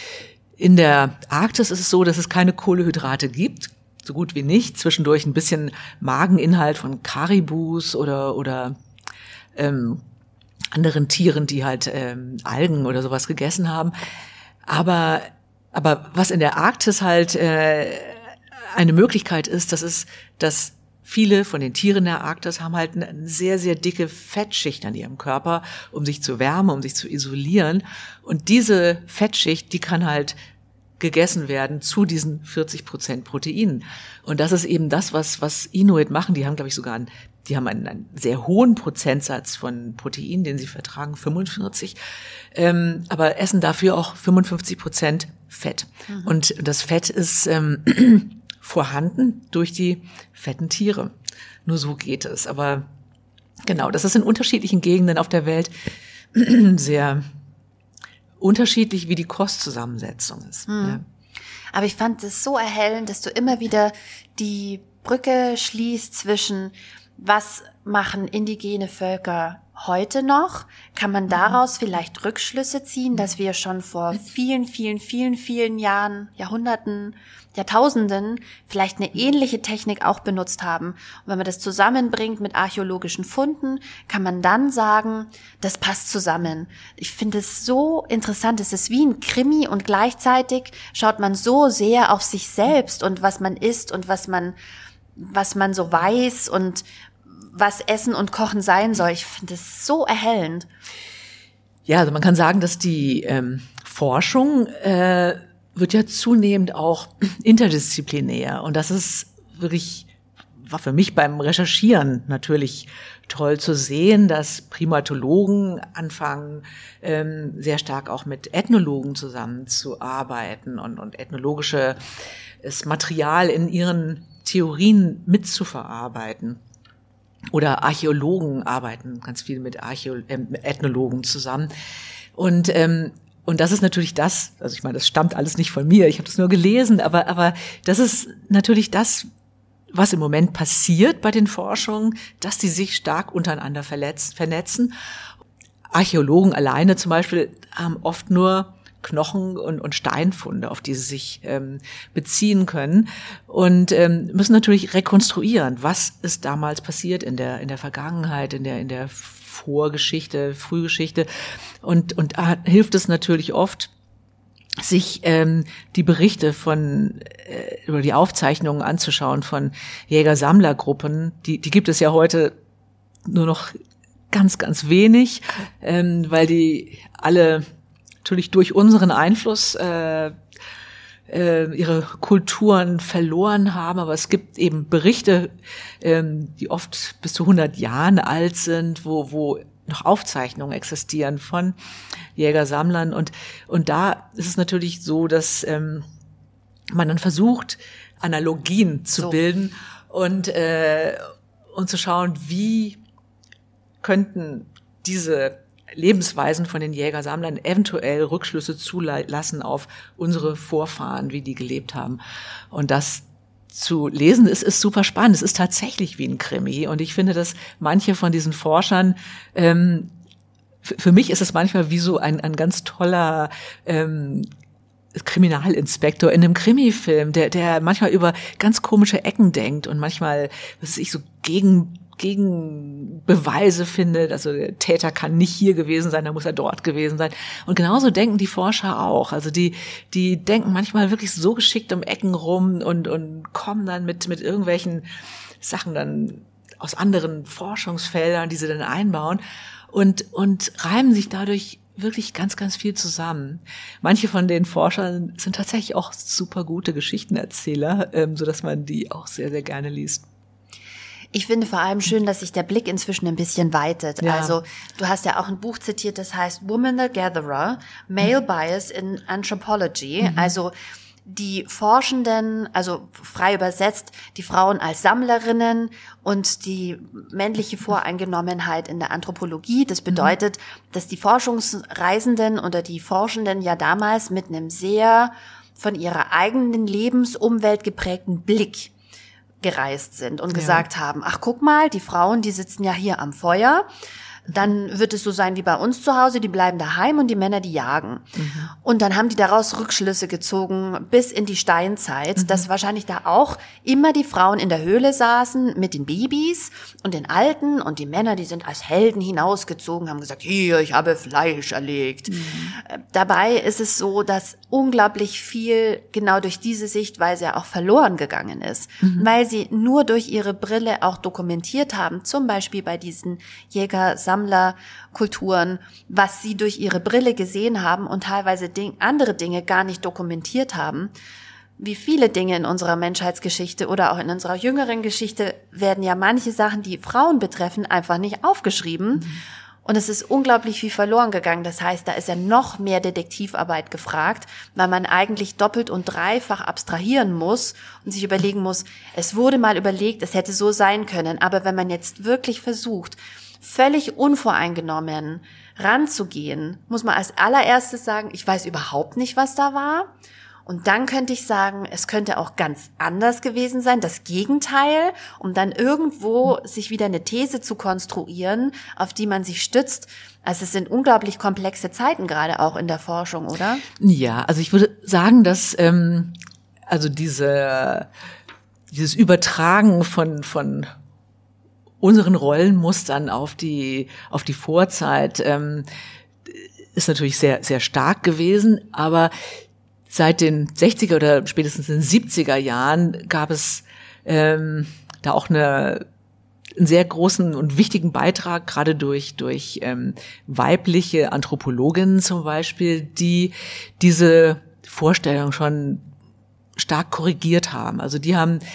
In der Arktis ist es so, dass es keine Kohlenhydrate gibt, so gut wie nicht. Zwischendurch ein bisschen Mageninhalt von Karibus oder oder ähm, anderen Tieren, die halt ähm, Algen oder sowas gegessen haben. Aber aber was in der Arktis halt äh, eine Möglichkeit ist, das ist, dass viele von den Tieren der Arktis haben halt eine sehr, sehr dicke Fettschicht an ihrem Körper, um sich zu wärmen, um sich zu isolieren. Und diese Fettschicht, die kann halt gegessen werden zu diesen vierzig Prozent Proteinen. Und das ist eben das, was, was Inuit machen. Die haben, glaube ich, sogar einen, die haben einen, einen sehr hohen Prozentsatz von Protein, den sie vertragen, fünfundvierzig, ähm, aber essen dafür auch fünfundfünfzig Prozent Fett. Mhm. Und das Fett ist ähm, vorhanden durch die fetten Tiere. Nur so geht es. Aber genau, das ist in unterschiedlichen Gegenden auf der Welt sehr unterschiedlich, wie die Kostzusammensetzung ist. Hm. Ja. Aber ich fand es so erhellend, dass du immer wieder die Brücke schließt zwischen, was machen indigene Völker heute noch? Kann man daraus vielleicht Rückschlüsse ziehen, dass wir schon vor vielen, vielen, vielen, vielen Jahren, Jahrhunderten, Jahrtausenden vielleicht eine ähnliche Technik auch benutzt haben? Und wenn man das zusammenbringt mit archäologischen Funden, kann man dann sagen, das passt zusammen. Ich finde es so interessant. Es ist wie ein Krimi und gleichzeitig schaut man so sehr auf sich selbst und was man isst und was man, was man so weiß und was Essen und Kochen sein soll. Ich finde es so erhellend. Ja, also man kann sagen, dass die ähm, Forschung äh, wird ja zunehmend auch interdisziplinär. Und das ist wirklich war für mich beim Recherchieren natürlich toll zu sehen, dass Primatologen anfangen, ähm, sehr stark auch mit Ethnologen zusammenzuarbeiten und, und ethnologisches Material in ihren Theorien mitzuverarbeiten. Oder Archäologen arbeiten ganz viel mit Archäo- äh, Ethnologen zusammen. Und ähm, und das ist natürlich das, also ich meine, das stammt alles nicht von mir, ich habe das nur gelesen, aber aber das ist natürlich das, was im Moment passiert bei den Forschungen, dass die sich stark untereinander verletzt, vernetzen. Archäologen alleine zum Beispiel haben oft nur Knochen und, und Steinfunde, auf die sie sich ähm, beziehen können und ähm, müssen natürlich rekonstruieren, was ist damals passiert in der in der Vergangenheit, in der in der Vorgeschichte, Frühgeschichte und und da hilft es natürlich oft, sich ähm, die Berichte von äh, oder die Aufzeichnungen anzuschauen von Jäger-Sammler-Gruppen. Die die gibt es ja heute nur noch ganz ganz wenig, ähm, weil die alle natürlich durch unseren Einfluss äh, äh, ihre Kulturen verloren haben, aber es gibt eben Berichte, ähm, die oft bis zu hundert Jahren alt sind, wo wo noch Aufzeichnungen existieren von Jägersammlern und und da ist es natürlich so, dass ähm, man dann versucht, Analogien zu so. bilden und äh, und zu schauen, wie könnten diese Lebensweisen von den Jägersammlern eventuell Rückschlüsse zulassen auf unsere Vorfahren, wie die gelebt haben. Und das zu lesen, ist, ist super spannend. Es ist tatsächlich wie ein Krimi. Und ich finde, dass manche von diesen Forschern, ähm, f- für mich ist es manchmal wie so ein, ein ganz toller ähm, Kriminalinspektor in einem Krimifilm, der, der manchmal über ganz komische Ecken denkt und manchmal, was weiß ich, so gegen gegen Beweise findet, also der Täter kann nicht hier gewesen sein, da muss er dort gewesen sein. Und genauso denken die Forscher auch. Also die, die denken manchmal wirklich so geschickt um Ecken rum und, und kommen dann mit, mit irgendwelchen Sachen dann aus anderen Forschungsfeldern, die sie dann einbauen und, und reimen sich dadurch wirklich ganz, ganz viel zusammen. Manche von den Forschern sind tatsächlich auch super gute Geschichtenerzähler, ähm, so dass man die auch sehr, sehr gerne liest. Ich finde vor allem schön, dass sich der Blick inzwischen ein bisschen weitet. Ja. Also du hast ja auch ein Buch zitiert, das heißt Woman the Gatherer, Male mhm. Bias in Anthropology. Mhm. Also die Forschenden, also frei übersetzt, die Frauen als Sammlerinnen und die männliche Voreingenommenheit in der Anthropologie. Das bedeutet, mhm. dass die Forschungsreisenden oder die Forschenden ja damals mit einem sehr von ihrer eigenen Lebensumwelt geprägten Blick gereist sind und ja. gesagt haben, ach guck mal, die Frauen, die sitzen ja hier am Feuer, dann wird es so sein wie bei uns zu Hause, die bleiben daheim und die Männer, die jagen. Mhm. Und dann haben die daraus Rückschlüsse gezogen bis in die Steinzeit, mhm. dass wahrscheinlich da auch immer die Frauen in der Höhle saßen mit den Babys und den Alten und die Männer, die sind als Helden hinausgezogen, haben gesagt, hier, ich habe Fleisch erlegt. Mhm. Dabei ist es so, dass unglaublich viel genau durch diese Sichtweise auch verloren gegangen ist, mhm. weil sie nur durch ihre Brille auch dokumentiert haben, zum Beispiel bei diesen Jäger Sammlerkulturen, was sie durch ihre Brille gesehen haben und teilweise Ding, andere Dinge gar nicht dokumentiert haben. Wie viele Dinge in unserer Menschheitsgeschichte oder auch in unserer jüngeren Geschichte werden ja manche Sachen, die Frauen betreffen, einfach nicht aufgeschrieben. Mhm. Und es ist unglaublich viel verloren gegangen. Das heißt, da ist ja noch mehr Detektivarbeit gefragt, weil man eigentlich doppelt und dreifach abstrahieren muss und sich überlegen muss, es wurde mal überlegt, es hätte so sein können. Aber wenn man jetzt wirklich versucht, völlig unvoreingenommen ranzugehen, muss man als allererstes sagen, ich weiß überhaupt nicht, was da war. Und dann könnte ich sagen, es könnte auch ganz anders gewesen sein, das Gegenteil, um dann irgendwo sich wieder eine These zu konstruieren, auf die man sich stützt. Also es sind unglaublich komplexe Zeiten gerade auch in der Forschung, oder? Ja, also ich würde sagen, dass ähm, also diese dieses Übertragen von von unseren Rollenmustern auf die auf die Vorzeit ähm, ist natürlich sehr sehr stark gewesen, aber seit den sechziger oder spätestens den siebziger Jahren gab es ähm, da auch eine einen sehr großen und wichtigen Beitrag, gerade durch durch ähm, weibliche Anthropologinnen zum Beispiel, die diese Vorstellung schon stark korrigiert haben. Also die haben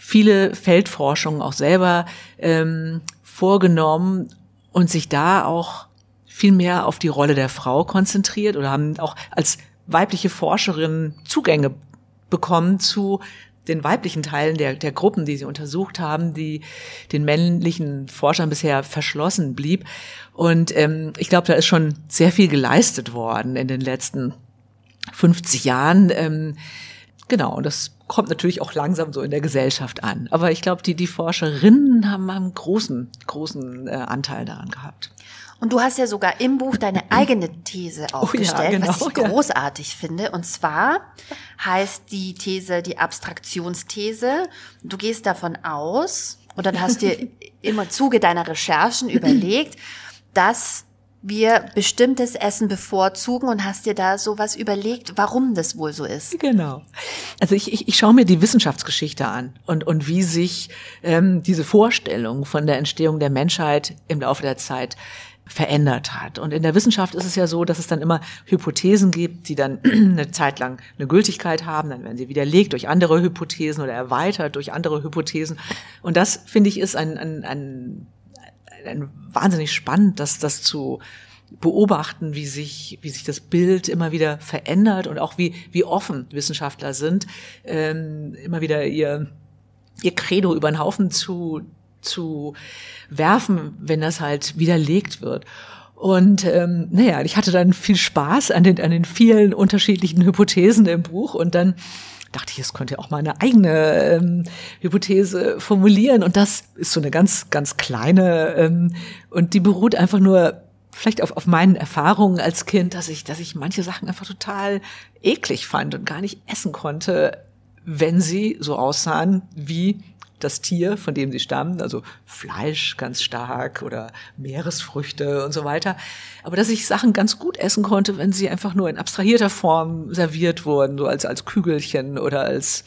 viele Feldforschungen auch selber ähm, vorgenommen und sich da auch viel mehr auf die Rolle der Frau konzentriert oder haben auch als weibliche Forscherin Zugänge bekommen zu den weiblichen Teilen der, der Gruppen, die sie untersucht haben, die den männlichen Forschern bisher verschlossen blieb. Und ähm, ich glaube, da ist schon sehr viel geleistet worden in den letzten fünfzig Jahren. Ähm, genau, und das kommt natürlich auch langsam so in der Gesellschaft an. Aber ich glaube, die, die Forscherinnen haben einen großen, großen äh, Anteil daran gehabt. Und du hast ja sogar im Buch deine eigene These aufgestellt, oh ja, genau, was ich ja. großartig finde. Und zwar heißt die These die Abstraktionsthese. Du gehst davon aus, oder du hast dir im Zuge deiner Recherchen überlegt, dass wir bestimmtes Essen bevorzugen und hast dir da sowas überlegt, warum das wohl so ist. Genau. Also ich, ich, ich schaue mir die Wissenschaftsgeschichte an und, und wie sich ähm, diese Vorstellung von der Entstehung der Menschheit im Laufe der Zeit verändert hat. Und in der Wissenschaft ist es ja so, dass es dann immer Hypothesen gibt, die dann eine Zeit lang eine Gültigkeit haben, dann werden sie widerlegt durch andere Hypothesen oder erweitert durch andere Hypothesen. Und das, finde ich, ist ein, ein, ein, ein wahnsinnig spannend, das, das zu beobachten, wie sich, wie sich das Bild immer wieder verändert und auch wie, wie offen Wissenschaftler sind, ähm, immer wieder ihr, ihr Credo über den Haufen zu zu werfen, wenn das halt widerlegt wird. Und ähm, naja, ich hatte dann viel Spaß an den an den vielen unterschiedlichen Hypothesen im Buch und dann dachte ich, es könnte auch mal eine eigene ähm, Hypothese formulieren und das ist so eine ganz ganz kleine ähm, und die beruht einfach nur vielleicht auf auf meinen Erfahrungen als Kind, dass ich dass ich manche Sachen einfach total eklig fand und gar nicht essen konnte, wenn sie so aussahen wie das Tier, von dem sie stammen, also Fleisch ganz stark oder Meeresfrüchte und so weiter. Aber dass ich Sachen ganz gut essen konnte, wenn sie einfach nur in abstrahierter Form serviert wurden, so als als Kügelchen oder als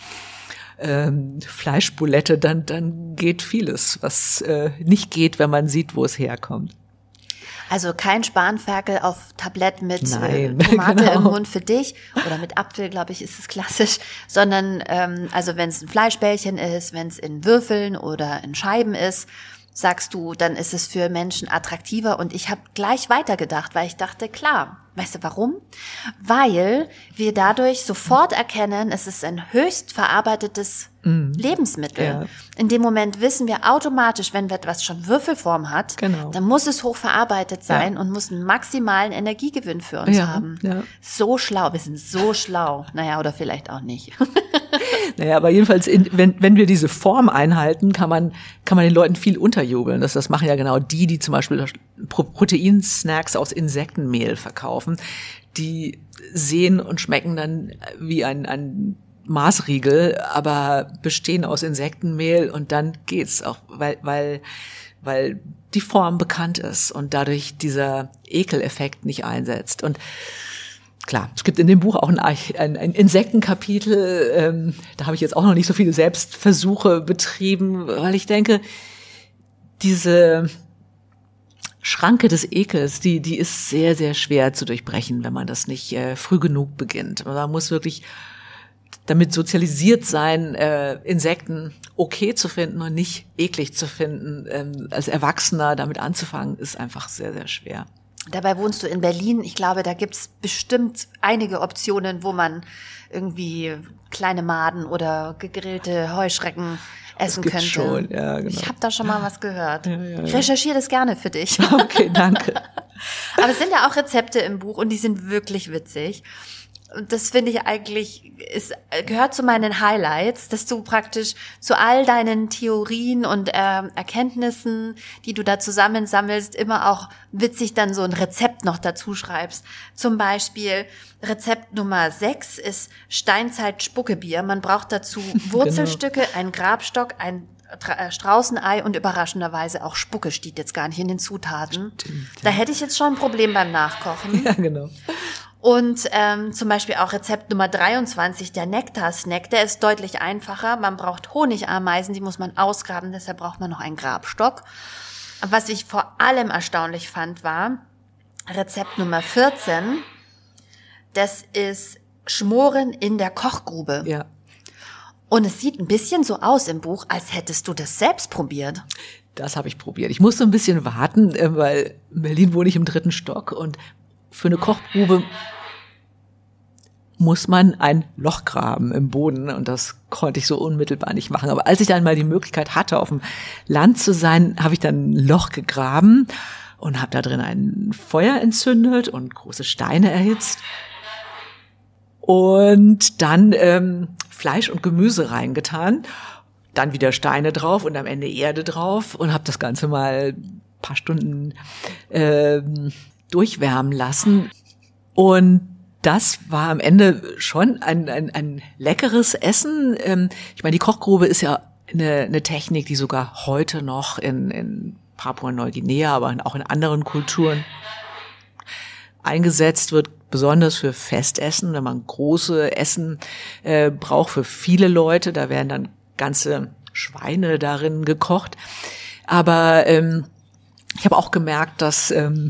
ähm, Fleischboulette, dann dann geht vieles, was äh, nicht geht, wenn man sieht, wo es herkommt. Also kein Spanferkel auf Tablett mit Nein, Tomate genau. im Mund für dich oder mit Apfel, glaube ich, ist es klassisch, sondern ähm, also wenn es ein Fleischbällchen ist, wenn es in Würfeln oder in Scheiben ist, sagst du, dann ist es für Menschen attraktiver. Und ich habe gleich weitergedacht, weil ich dachte, klar, weißt du warum? Weil wir dadurch sofort erkennen, es ist ein höchst verarbeitetes mm. Lebensmittel. Ja. In dem Moment wissen wir automatisch, wenn etwas schon Würfelform hat, genau. dann muss es hochverarbeitet sein ja. und muss einen maximalen Energiegewinn für uns ja, haben. Ja. So schlau, wir sind so schlau. Naja, oder vielleicht auch nicht. Naja, aber jedenfalls, in, wenn, wenn wir diese Form einhalten, kann man, kann man den Leuten viel unterjubeln. Das, das machen ja genau die, die zum Beispiel Proteinsnacks aus Insektenmehl verkaufen. Die sehen und schmecken dann wie ein, ein Maßriegel, aber bestehen aus Insektenmehl und dann geht's auch, weil, weil, weil die Form bekannt ist und dadurch dieser Ekeleffekt nicht einsetzt. Und klar, es gibt in dem Buch auch ein, ein, ein Insektenkapitel, ähm, da habe ich jetzt auch noch nicht so viele Selbstversuche betrieben, weil ich denke, diese Schranke des Ekels, die die ist sehr, sehr schwer zu durchbrechen, wenn man das nicht äh, früh genug beginnt. Man muss wirklich damit sozialisiert sein, äh, Insekten okay zu finden und nicht eklig zu finden. Ähm, als Erwachsener damit anzufangen, ist einfach sehr, sehr schwer. Dabei wohnst du in Berlin. Ich glaube, da gibt's bestimmt einige Optionen, wo man irgendwie kleine Maden oder gegrillte Heuschrecken essen das könnte. Schon, ja, genau. Ich habe da schon mal was gehört. Ja, ja, ja. Ich recherchiere das gerne für dich. Okay, danke. Aber es sind ja auch Rezepte im Buch und die sind wirklich witzig. Und das finde ich eigentlich, ist, gehört zu meinen Highlights, dass du praktisch zu all deinen Theorien und äh, Erkenntnissen, die du da zusammensammelst, immer auch witzig dann so ein Rezept noch dazu schreibst. Zum Beispiel Rezept Nummer sechs ist Steinzeit-Spuckebier. Man braucht dazu Wurzelstücke, genau. einen Grabstock, ein Straußenei und überraschenderweise auch Spucke steht jetzt gar nicht in den Zutaten. Stimmt, ja. Da hätte ich jetzt schon ein Problem beim Nachkochen. Ja, genau. Und ähm, zum Beispiel auch Rezept Nummer dreiundzwanzig, der Nektar-Snack, der ist deutlich einfacher. Man braucht Honigameisen, die muss man ausgraben, deshalb braucht man noch einen Grabstock. Was ich vor allem erstaunlich fand, war Rezept Nummer vierzehn, das ist Schmoren in der Kochgrube. Ja. Und es sieht ein bisschen so aus im Buch, als hättest du das selbst probiert. Das habe ich probiert. Ich musste ein bisschen warten, weil in Berlin wohne ich im dritten Stock und für eine Kochgrube muss man ein Loch graben im Boden und das konnte ich so unmittelbar nicht machen. Aber als ich dann mal die Möglichkeit hatte, auf dem Land zu sein, habe ich dann ein Loch gegraben und habe da drin ein Feuer entzündet und große Steine erhitzt und dann ähm, Fleisch und Gemüse reingetan, dann wieder Steine drauf und am Ende Erde drauf und habe das Ganze mal ein paar Stunden ähm, durchwärmen lassen. Und das war am Ende schon ein, ein, ein leckeres Essen. Ich meine, die Kochgrube ist ja eine, eine Technik, die sogar heute noch in, in Papua-Neuguinea, aber auch in anderen Kulturen eingesetzt wird, besonders für Festessen, wenn man große Essen äh, braucht für viele Leute. Da werden dann ganze Schweine darin gekocht. Aber ähm, ich habe auch gemerkt, dass ähm,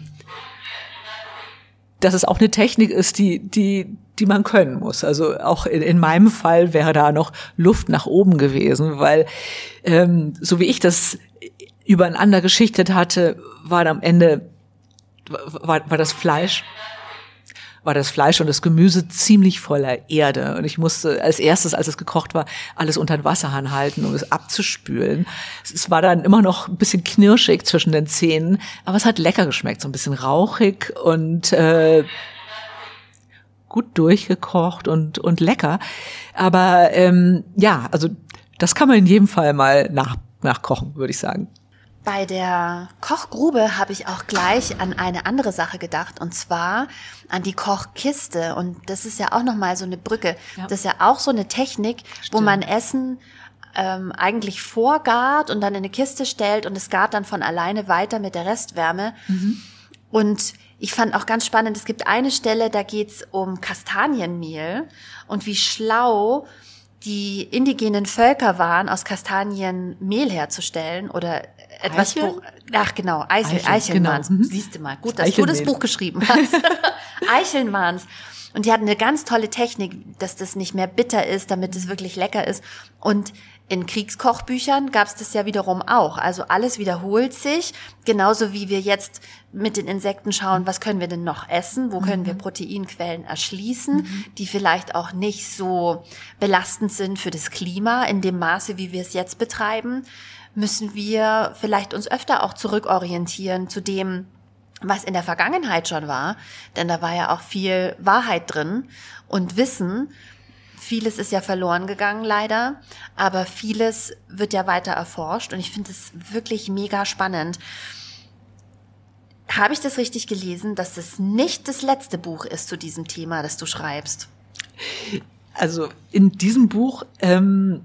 dass es auch eine Technik ist, die die die man können muss. Also auch in, in meinem Fall wäre da noch Luft nach oben gewesen, weil ähm, so wie ich das übereinander geschichtet hatte, war am Ende war, war das Fleisch war das Fleisch und das Gemüse ziemlich voller Erde. Und ich musste als erstes, als es gekocht war, alles unter den Wasserhahn halten, um es abzuspülen. Es war dann immer noch ein bisschen knirschig zwischen den Zähnen, aber es hat lecker geschmeckt, so ein bisschen rauchig und äh, gut durchgekocht und und lecker. Aber ähm, ja, also das kann man in jedem Fall mal nach, nachkochen, würde ich sagen. Bei der Kochgrube habe ich auch gleich an eine andere Sache gedacht, und zwar an die Kochkiste. Und das ist ja auch nochmal so eine Brücke. Ja. Das ist ja auch so eine Technik, Stimmt. wo man Essen ähm, eigentlich vorgart und dann in eine Kiste stellt und es gart dann von alleine weiter mit der Restwärme. Mhm. Und ich fand auch ganz spannend, es gibt eine Stelle, da geht's um Kastanienmehl und wie schlau die indigenen Völker waren, aus Kastanien Mehl herzustellen oder etwas, Eichel? wo, ach genau, Eichel, Eichel, Eicheln genau. waren's. Mhm. Siehst du mal, gut, dass du das Buch geschrieben hast. Eicheln waren's. Und die hatten eine ganz tolle Technik, dass das nicht mehr bitter ist, damit es wirklich lecker ist. Und in Kriegskochbüchern gab's das ja wiederum auch. Also alles wiederholt sich, genauso wie wir jetzt mit den Insekten schauen, was können wir denn noch essen, wo können mhm. wir Proteinquellen erschließen, mhm. die vielleicht auch nicht so belastend sind für das Klima in dem Maße, wie wir es jetzt betreiben, müssen wir vielleicht uns öfter auch zurückorientieren zu dem, was in der Vergangenheit schon war, denn da war ja auch viel Wahrheit drin und Wissen. Vieles ist ja verloren gegangen, leider, aber vieles wird ja weiter erforscht und ich finde es wirklich mega spannend. Habe ich das richtig gelesen, dass es nicht das letzte Buch ist zu diesem Thema, das du schreibst? Also in diesem Buch, ähm,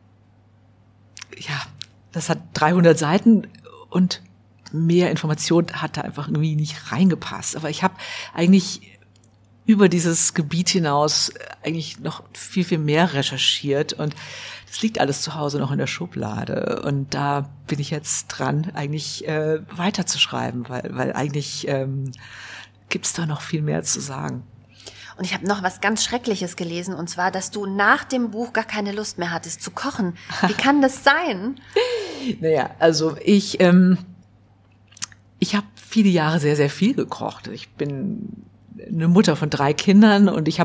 ja, das hat dreihundert Seiten und mehr Information hat da einfach irgendwie nicht reingepasst. Aber ich habe eigentlich über dieses Gebiet hinaus eigentlich noch viel, viel mehr recherchiert und das liegt alles zu Hause noch in der Schublade und da bin ich jetzt dran, eigentlich äh, weiterzuschreiben, weil, weil eigentlich ähm, gibt's da noch viel mehr zu sagen. Und ich habe noch was ganz Schreckliches gelesen, und zwar, dass du nach dem Buch gar keine Lust mehr hattest zu kochen. Wie kann das sein? Naja, also ich, ähm, ich habe viele Jahre sehr, sehr viel gekocht. Ich bin eine Mutter von drei Kindern und ich habe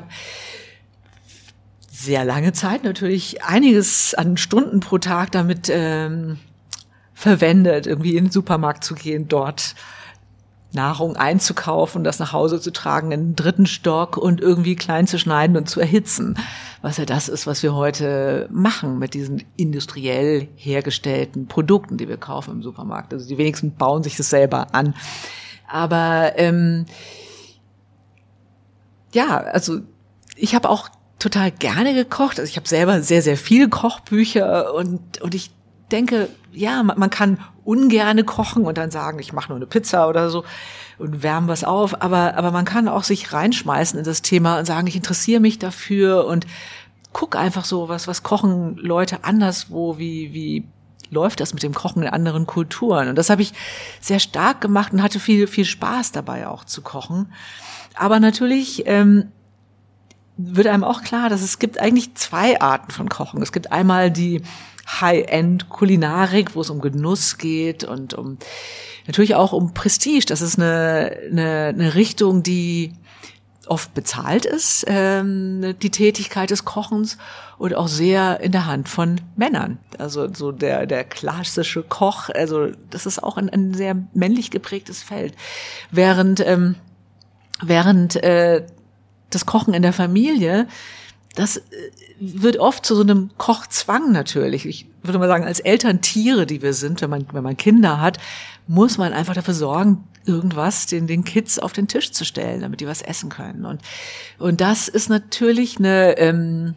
sehr lange Zeit natürlich einiges an Stunden pro Tag damit ähm, verwendet, irgendwie in den Supermarkt zu gehen, dort Nahrung einzukaufen, das nach Hause zu tragen in den dritten Stock und irgendwie klein zu schneiden und zu erhitzen. Was ja das ist, was wir heute machen mit diesen industriell hergestellten Produkten, die wir kaufen im Supermarkt. Also die wenigsten bauen sich das selber an. Aber ähm, ja, also ich habe auch total gerne gekocht. Also ich habe selber sehr, sehr viele Kochbücher und und ich denke, ja, man, man kann ungerne kochen und dann sagen, ich mache nur eine Pizza oder so und wärmen was auf. Aber aber man kann auch sich reinschmeißen in das Thema und sagen, ich interessiere mich dafür und guck einfach so, was was kochen Leute anderswo, wie wie läuft das mit dem Kochen in anderen Kulturen. Und das habe ich sehr stark gemacht und hatte viel viel Spaß dabei auch zu kochen. Aber natürlich ähm, wird einem auch klar, dass es gibt eigentlich zwei Arten von Kochen. Es gibt einmal die High-End-Kulinarik, wo es um Genuss geht und um natürlich auch um Prestige. Das ist eine, eine, eine Richtung, die oft bezahlt ist, ähm, die Tätigkeit des Kochens, und auch sehr in der Hand von Männern. Also so der der klassische Koch, also das ist auch ein, ein sehr männlich geprägtes Feld. Während ähm, während äh, das Kochen in der Familie, das wird oft zu so einem Kochzwang natürlich. Ich würde mal sagen, als Elterntiere, die wir sind, wenn man wenn man Kinder hat, muss man einfach dafür sorgen, irgendwas den den Kids auf den Tisch zu stellen, damit die was essen können. Und und das ist natürlich eine ähm,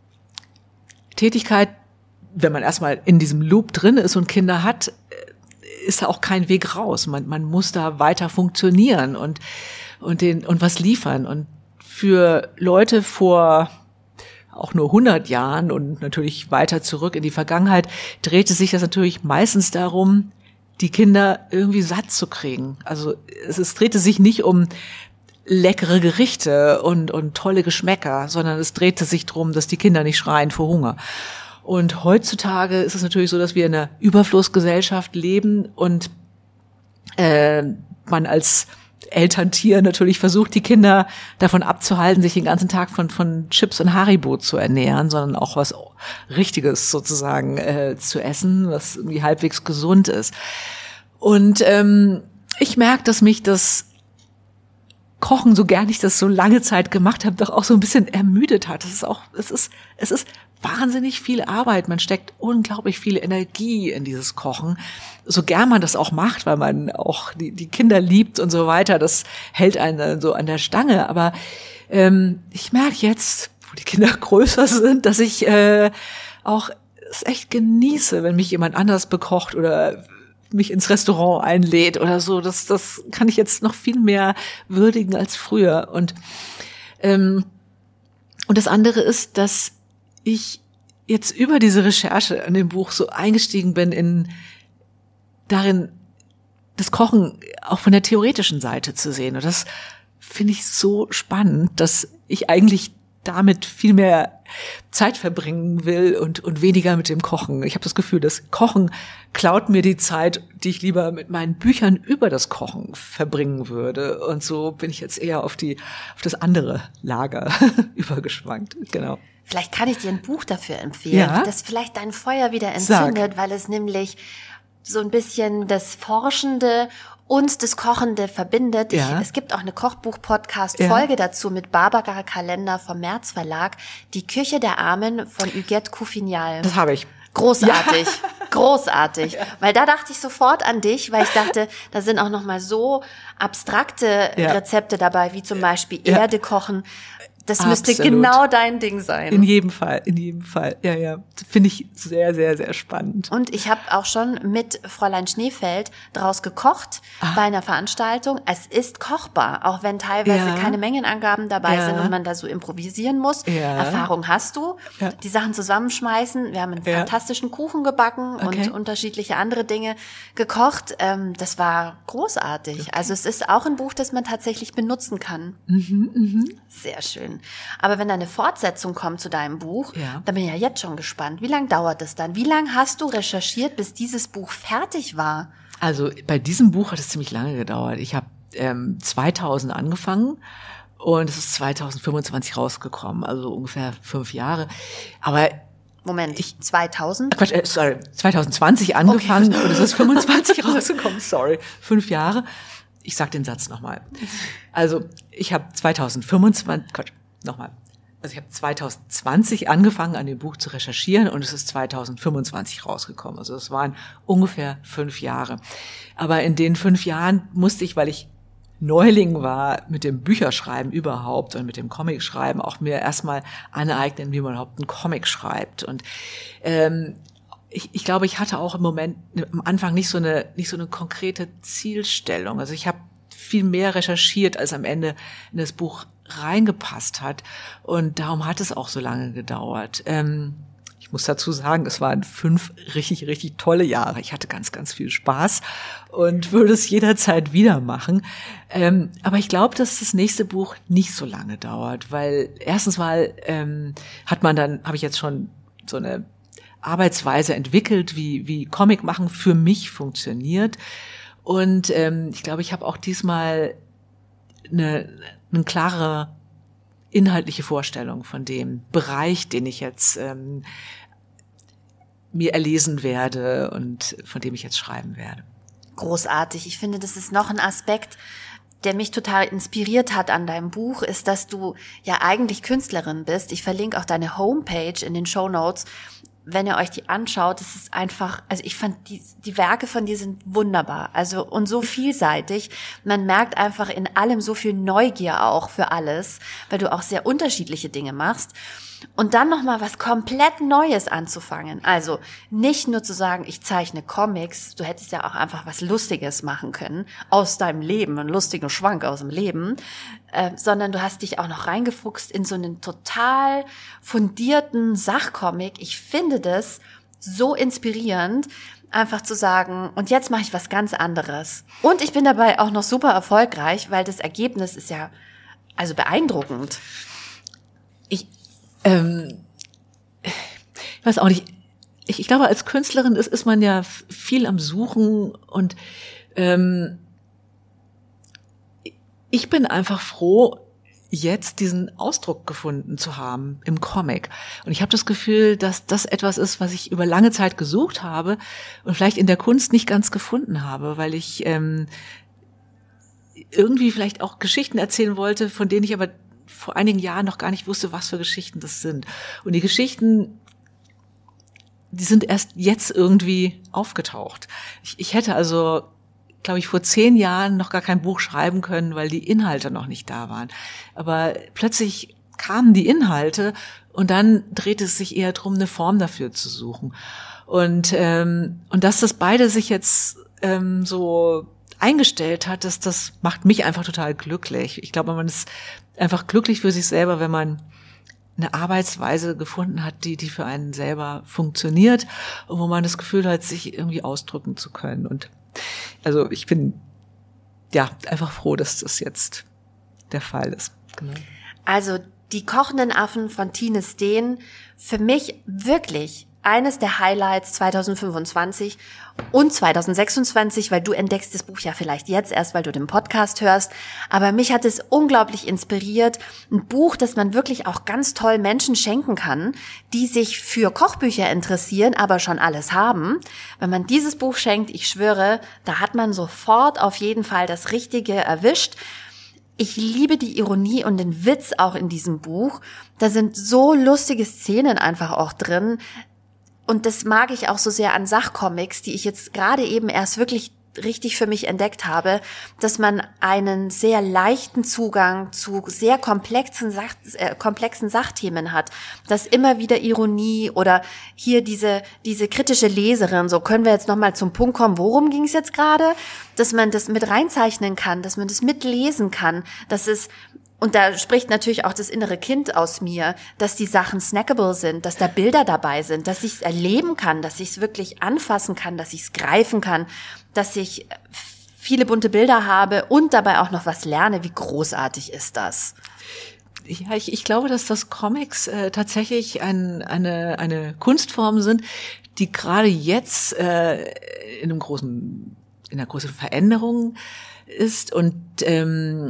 Tätigkeit, wenn man erstmal in diesem Loop drin ist und Kinder hat, ist da auch kein Weg raus. Man man muss da weiter funktionieren und und den und was liefern. Und für Leute vor auch nur hundert Jahren und natürlich weiter zurück in die Vergangenheit drehte sich das natürlich meistens darum, die Kinder irgendwie satt zu kriegen. Also es, es drehte sich nicht um leckere Gerichte und, und tolle Geschmäcker, sondern es drehte sich darum, dass die Kinder nicht schreien vor Hunger. Und heutzutage ist es natürlich so, dass wir in einer Überflussgesellschaft leben und äh, man als Elterntier natürlich versucht, die Kinder davon abzuhalten, sich den ganzen Tag von von Chips und Haribo zu ernähren, sondern auch was Richtiges sozusagen äh, zu essen, was irgendwie halbwegs gesund ist. Und ähm, ich merke, dass mich das Kochen, so gern ich das so lange Zeit gemacht habe, doch auch so ein bisschen ermüdet hat. Es ist auch, es ist, es ist wahnsinnig viel Arbeit. Man steckt unglaublich viel Energie in dieses Kochen. So gern man das auch macht, weil man auch die, die Kinder liebt und so weiter. Das hält einen so an der Stange. Aber ähm, ich merke jetzt, wo die Kinder größer sind, dass ich äh, auch es echt genieße, wenn mich jemand anders bekocht oder mich ins Restaurant einlädt oder so. Das, das kann ich jetzt noch viel mehr würdigen als früher. Und ähm, und das andere ist, dass ich jetzt über diese Recherche an dem Buch so eingestiegen bin in darin, das Kochen auch von der theoretischen Seite zu sehen. Und das finde ich so spannend, dass ich eigentlich damit viel mehr Zeit verbringen will und und weniger mit dem Kochen. Ich habe das Gefühl, das Kochen klaut mir die Zeit, die ich lieber mit meinen Büchern über das Kochen verbringen würde. Und so bin ich jetzt eher auf die auf das andere Lager übergeschwankt. Genau. Vielleicht kann ich dir ein Buch dafür empfehlen, Ja? das vielleicht dein Feuer wieder entzündet, Sag. Weil es nämlich so ein bisschen das Forschende und das Kochende verbindet. Ich, Ja. Es gibt auch eine Kochbuch-Podcast-Folge Ja. dazu mit Barbara Kalender vom März Verlag. Die Küche der Armen von Huguette Couffignal. Das habe ich. Großartig, ja. großartig. Ja. Weil da dachte ich sofort an dich, weil ich dachte, da sind auch noch mal so abstrakte ja. Rezepte dabei, wie zum Beispiel ja. Erde kochen. Das müsste Absolut. Genau dein Ding sein. In jedem Fall, in jedem Fall. Ja, ja. Finde ich sehr, sehr, sehr spannend. Und ich habe auch schon mit Fräulein Schneefeld draus gekocht ah. bei einer Veranstaltung. Es ist kochbar, auch wenn teilweise ja. keine Mengenangaben dabei ja. sind und man da so improvisieren muss. Ja. Erfahrung hast du. Ja. Die Sachen zusammenschmeißen. Wir haben einen ja. fantastischen Kuchen gebacken okay. und unterschiedliche andere Dinge gekocht. Das war großartig. Okay. Also es ist auch ein Buch, das man tatsächlich benutzen kann. Mhm, mhm. Sehr schön. Aber wenn da eine Fortsetzung kommt zu deinem Buch, ja. dann bin ich ja jetzt schon gespannt. Wie lange dauert es dann? Wie lange hast du recherchiert, bis dieses Buch fertig war? Also bei diesem Buch hat es ziemlich lange gedauert. Ich habe ähm, zweitausend angefangen und es ist zweitausendfünfundzwanzig rausgekommen, also ungefähr fünf Jahre. Aber Moment, ich zweitausend? Quatsch, äh, sorry, zweitausendzwanzig angefangen okay. und es ist fünfundzwanzig rausgekommen, sorry, fünf Jahre. Ich sag den Satz nochmal. Also ich habe zweitausendfünfundzwanzig, Quatsch, nochmal. Also ich habe zweitausendzwanzig angefangen, an dem Buch zu recherchieren und es ist zweitausendfünfundzwanzig rausgekommen. Also es waren ungefähr fünf Jahre. Aber in den fünf Jahren musste ich, weil ich Neuling war mit dem Bücherschreiben überhaupt und mit dem Comicschreiben, auch mir erstmal aneignen, wie man überhaupt einen Comic schreibt. Und ähm, ich, ich glaube, ich hatte auch im Moment am Anfang nicht so eine nicht so eine konkrete Zielstellung. Also ich habe viel mehr recherchiert, als am Ende in das Buch reingepasst hat. Und darum hat es auch so lange gedauert. Ähm, Ich muss dazu sagen, es waren fünf richtig, richtig tolle Jahre. Ich hatte ganz, ganz viel Spaß und würde es jederzeit wieder machen. Ähm, aber ich glaube, dass das nächste Buch nicht so lange dauert, weil erstens mal ähm, hat man dann, habe ich jetzt schon so eine Arbeitsweise entwickelt, wie wie Comic machen für mich funktioniert. Und ähm, ich glaube, ich habe auch diesmal eine, eine klare inhaltliche Vorstellung von dem Bereich, den ich jetzt ähm, mir erlesen werde und von dem ich jetzt schreiben werde. Großartig. Ich finde, das ist noch ein Aspekt, der mich total inspiriert hat an deinem Buch, ist, dass du ja eigentlich Künstlerin bist. Ich verlinke auch deine Homepage in den Shownotes. Wenn ihr euch die anschaut, das ist einfach, also ich fand, die, die Werke von dir sind wunderbar, also und so vielseitig. Man merkt einfach in allem so viel Neugier auch für alles, weil du auch sehr unterschiedliche Dinge machst. Und dann nochmal was komplett Neues anzufangen. Also nicht nur zu sagen, ich zeichne Comics, du hättest ja auch einfach was Lustiges machen können aus deinem Leben, einen lustigen Schwank aus dem Leben, äh, sondern du hast dich auch noch reingefuchst in so einen total fundierten Sachcomic. Ich finde das so inspirierend, einfach zu sagen, und jetzt mache ich was ganz anderes. Und ich bin dabei auch noch super erfolgreich, weil das Ergebnis ist ja also beeindruckend. Ich Ähm, ich weiß auch nicht, ich, ich glaube, als Künstlerin ist, ist man ja viel am Suchen und ähm, ich bin einfach froh, jetzt diesen Ausdruck gefunden zu haben im Comic. Und ich habe das Gefühl, dass das etwas ist, was ich über lange Zeit gesucht habe und vielleicht in der Kunst nicht ganz gefunden habe, weil ich ähm, irgendwie vielleicht auch Geschichten erzählen wollte, von denen ich aber vor einigen Jahren noch gar nicht wusste, was für Geschichten das sind. Und die Geschichten, die sind erst jetzt irgendwie aufgetaucht. Ich, ich hätte also, glaube ich, vor zehn Jahren noch gar kein Buch schreiben können, weil die Inhalte noch nicht da waren. Aber plötzlich kamen die Inhalte und dann dreht es sich eher darum, eine Form dafür zu suchen. Und ähm, und dass das beide sich jetzt ähm, so eingestellt hat, das, das macht mich einfach total glücklich. Ich glaube, man ist einfach glücklich für sich selber, wenn man eine Arbeitsweise gefunden hat, die, die für einen selber funktioniert und wo man das Gefühl hat, sich irgendwie ausdrücken zu können. Und also ich bin ja einfach froh, dass das jetzt der Fall ist. Genau. Also die kochenden Affen von Tine Steen, für mich wirklich eines der Highlights zwanzig fünfundzwanzig und zwanzig sechsundzwanzig, weil du entdeckst das Buch ja vielleicht jetzt erst, weil du den Podcast hörst. Aber mich hat es unglaublich inspiriert. Ein Buch, das man wirklich auch ganz toll Menschen schenken kann, die sich für Kochbücher interessieren, aber schon alles haben. Wenn man dieses Buch schenkt, ich schwöre, da hat man sofort auf jeden Fall das Richtige erwischt. Ich liebe die Ironie und den Witz auch in diesem Buch. Da sind so lustige Szenen einfach auch drin. Und das mag ich auch so sehr an Sachcomics, die ich jetzt gerade eben erst wirklich richtig für mich entdeckt habe, dass man einen sehr leichten Zugang zu sehr komplexen, Sach äh, komplexen Sachthemen hat, dass immer wieder Ironie oder hier diese diese kritische Leserin, so können wir jetzt nochmal zum Punkt kommen, worum ging es jetzt gerade, dass man das mit reinzeichnen kann, dass man das mitlesen kann, dass es und da spricht natürlich auch das innere Kind aus mir, dass die Sachen snackable sind, dass da Bilder dabei sind, dass ich es erleben kann, dass ich es wirklich anfassen kann, dass ich es greifen kann, dass ich viele bunte Bilder habe und dabei auch noch was lerne. Wie großartig ist das? Ja, ich, ich glaube, dass das Comics äh, tatsächlich ein, eine, eine Kunstform sind, die gerade jetzt äh, in einem großen, in einer großen Veränderung ist und ähm,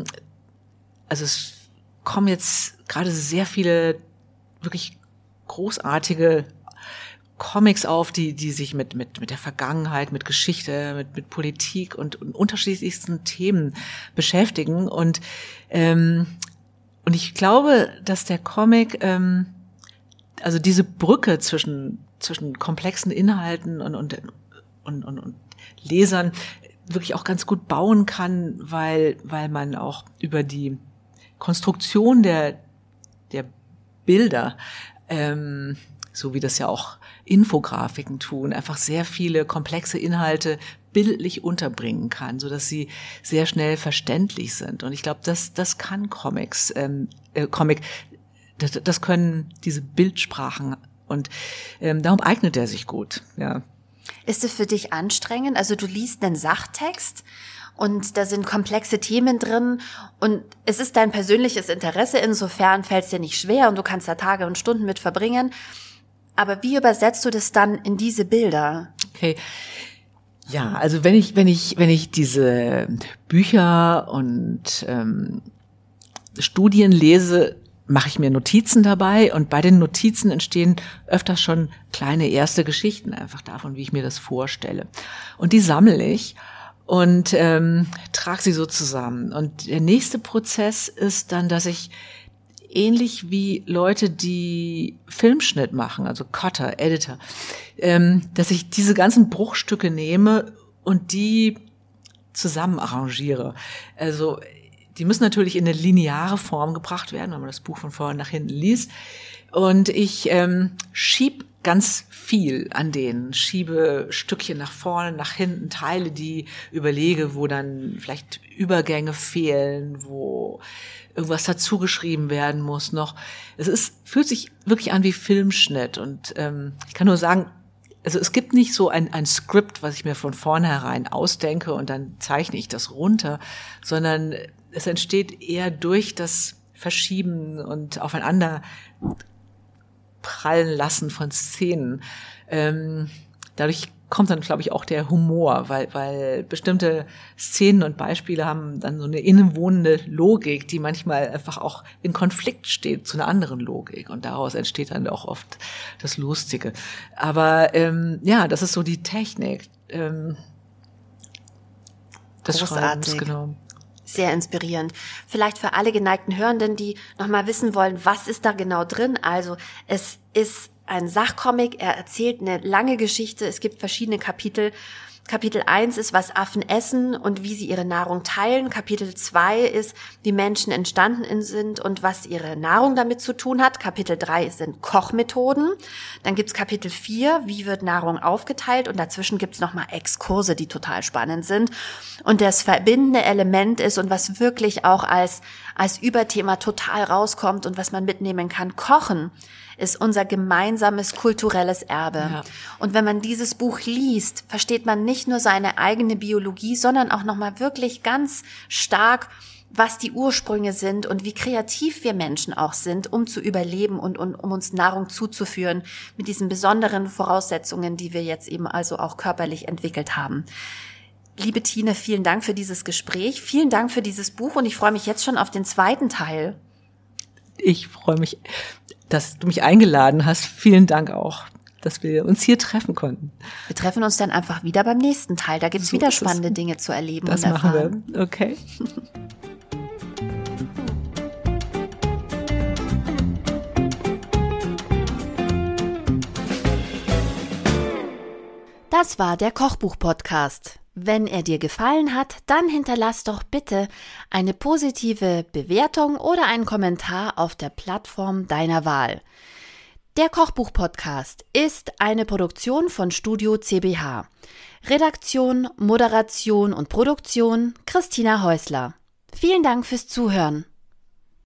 also es kommen jetzt gerade sehr viele wirklich großartige Comics auf, die die sich mit mit mit der Vergangenheit, mit Geschichte, mit mit Politik und, und unterschiedlichsten Themen beschäftigen und ähm, und ich glaube, dass der Comic ähm, also diese Brücke zwischen zwischen komplexen Inhalten und und und, und, und Lesern wirklich auch ganz gut bauen kann, weil weil man auch über die Konstruktion der der Bilder, ähm, so wie das ja auch Infografiken tun, einfach sehr viele komplexe Inhalte bildlich unterbringen kann, so dass sie sehr schnell verständlich sind. Und ich glaube, das das kann Comics, ähm, äh, Comic, das, das können diese Bildsprachen Und ähm, darum eignet er sich gut, ja. Ist es für dich anstrengend? Also du liest einen Sachtext und da sind komplexe Themen drin und es ist dein persönliches Interesse, insofern fällt es dir nicht schwer und du kannst da Tage und Stunden mit verbringen. Aber wie übersetzt du das dann in diese Bilder? Okay. Ja, also wenn ich, wenn ich, wenn ich diese Bücher und ähm, Studien lese, mache ich mir Notizen dabei und bei den Notizen entstehen öfter schon kleine erste Geschichten einfach davon, wie ich mir das vorstelle. Und die sammle ich und ähm, trage sie so zusammen. Und der nächste Prozess ist dann, dass ich ähnlich wie Leute, die Filmschnitt machen, also Cutter, Editor, ähm, dass ich diese ganzen Bruchstücke nehme und die zusammen arrangiere. Also die müssen natürlich in eine lineare Form gebracht werden, wenn man das Buch von vorne nach hinten liest. Und ich ähm, schieb ganz viel an denen, schiebe Stückchen nach vorne, nach hinten, Teile, die überlege, wo dann vielleicht Übergänge fehlen, wo irgendwas dazugeschrieben werden muss noch. Es ist, fühlt sich wirklich an wie Filmschnitt. Und ähm, ich kann nur sagen, also es gibt nicht so ein, ein Skript, was ich mir von vornherein ausdenke und dann zeichne ich das runter, sondern es entsteht eher durch das Verschieben und aufeinander prallen lassen von Szenen. Ähm, dadurch kommt dann, glaube ich, auch der Humor, weil, weil bestimmte Szenen und Beispiele haben dann so eine innenwohnende Logik, die manchmal einfach auch in Konflikt steht zu einer anderen Logik. Und daraus entsteht dann auch oft das Lustige. Aber ähm, ja, das ist so die Technik ähm, des Schreibens, genau. Sehr inspirierend. Vielleicht für alle geneigten Hörenden, die nochmal wissen wollen, was ist da genau drin? Also es ist ein Sachcomic, er erzählt eine lange Geschichte, es gibt verschiedene Kapitel. Kapitel eins ist, was Affen essen und wie sie ihre Nahrung teilen. Kapitel zwei ist, wie Menschen entstanden sind und was ihre Nahrung damit zu tun hat. Kapitel drei sind Kochmethoden. Dann gibt's Kapitel vier, wie wird Nahrung aufgeteilt, und dazwischen gibt's nochmal Exkurse, die total spannend sind. Und das verbindende Element ist und was wirklich auch als, als Überthema total rauskommt und was man mitnehmen kann, Kochen ist unser gemeinsames kulturelles Erbe. Ja. Und wenn man dieses Buch liest, versteht man nicht nur seine eigene Biologie, sondern auch nochmal wirklich ganz stark, was die Ursprünge sind und wie kreativ wir Menschen auch sind, um zu überleben und, und um uns Nahrung zuzuführen mit diesen besonderen Voraussetzungen, die wir jetzt eben also auch körperlich entwickelt haben. Liebe Tine, vielen Dank für dieses Gespräch, vielen Dank für dieses Buch und ich freue mich jetzt schon auf den zweiten Teil. Ich freue mich, dass du mich eingeladen hast. Vielen Dank auch, dass wir uns hier treffen konnten. Wir treffen uns dann einfach wieder beim nächsten Teil. Da gibt es so wieder spannende es. Dinge zu erleben das und erfahren. Das machen wir. Okay. Das war der Kochbuch-Podcast. Wenn er dir gefallen hat, dann hinterlass doch bitte eine positive Bewertung oder einen Kommentar auf der Plattform deiner Wahl. Der Kochbuch-Podcast ist eine Produktion von Studio C B H. Redaktion, Moderation und Produktion Christina Häusler. Vielen Dank fürs Zuhören.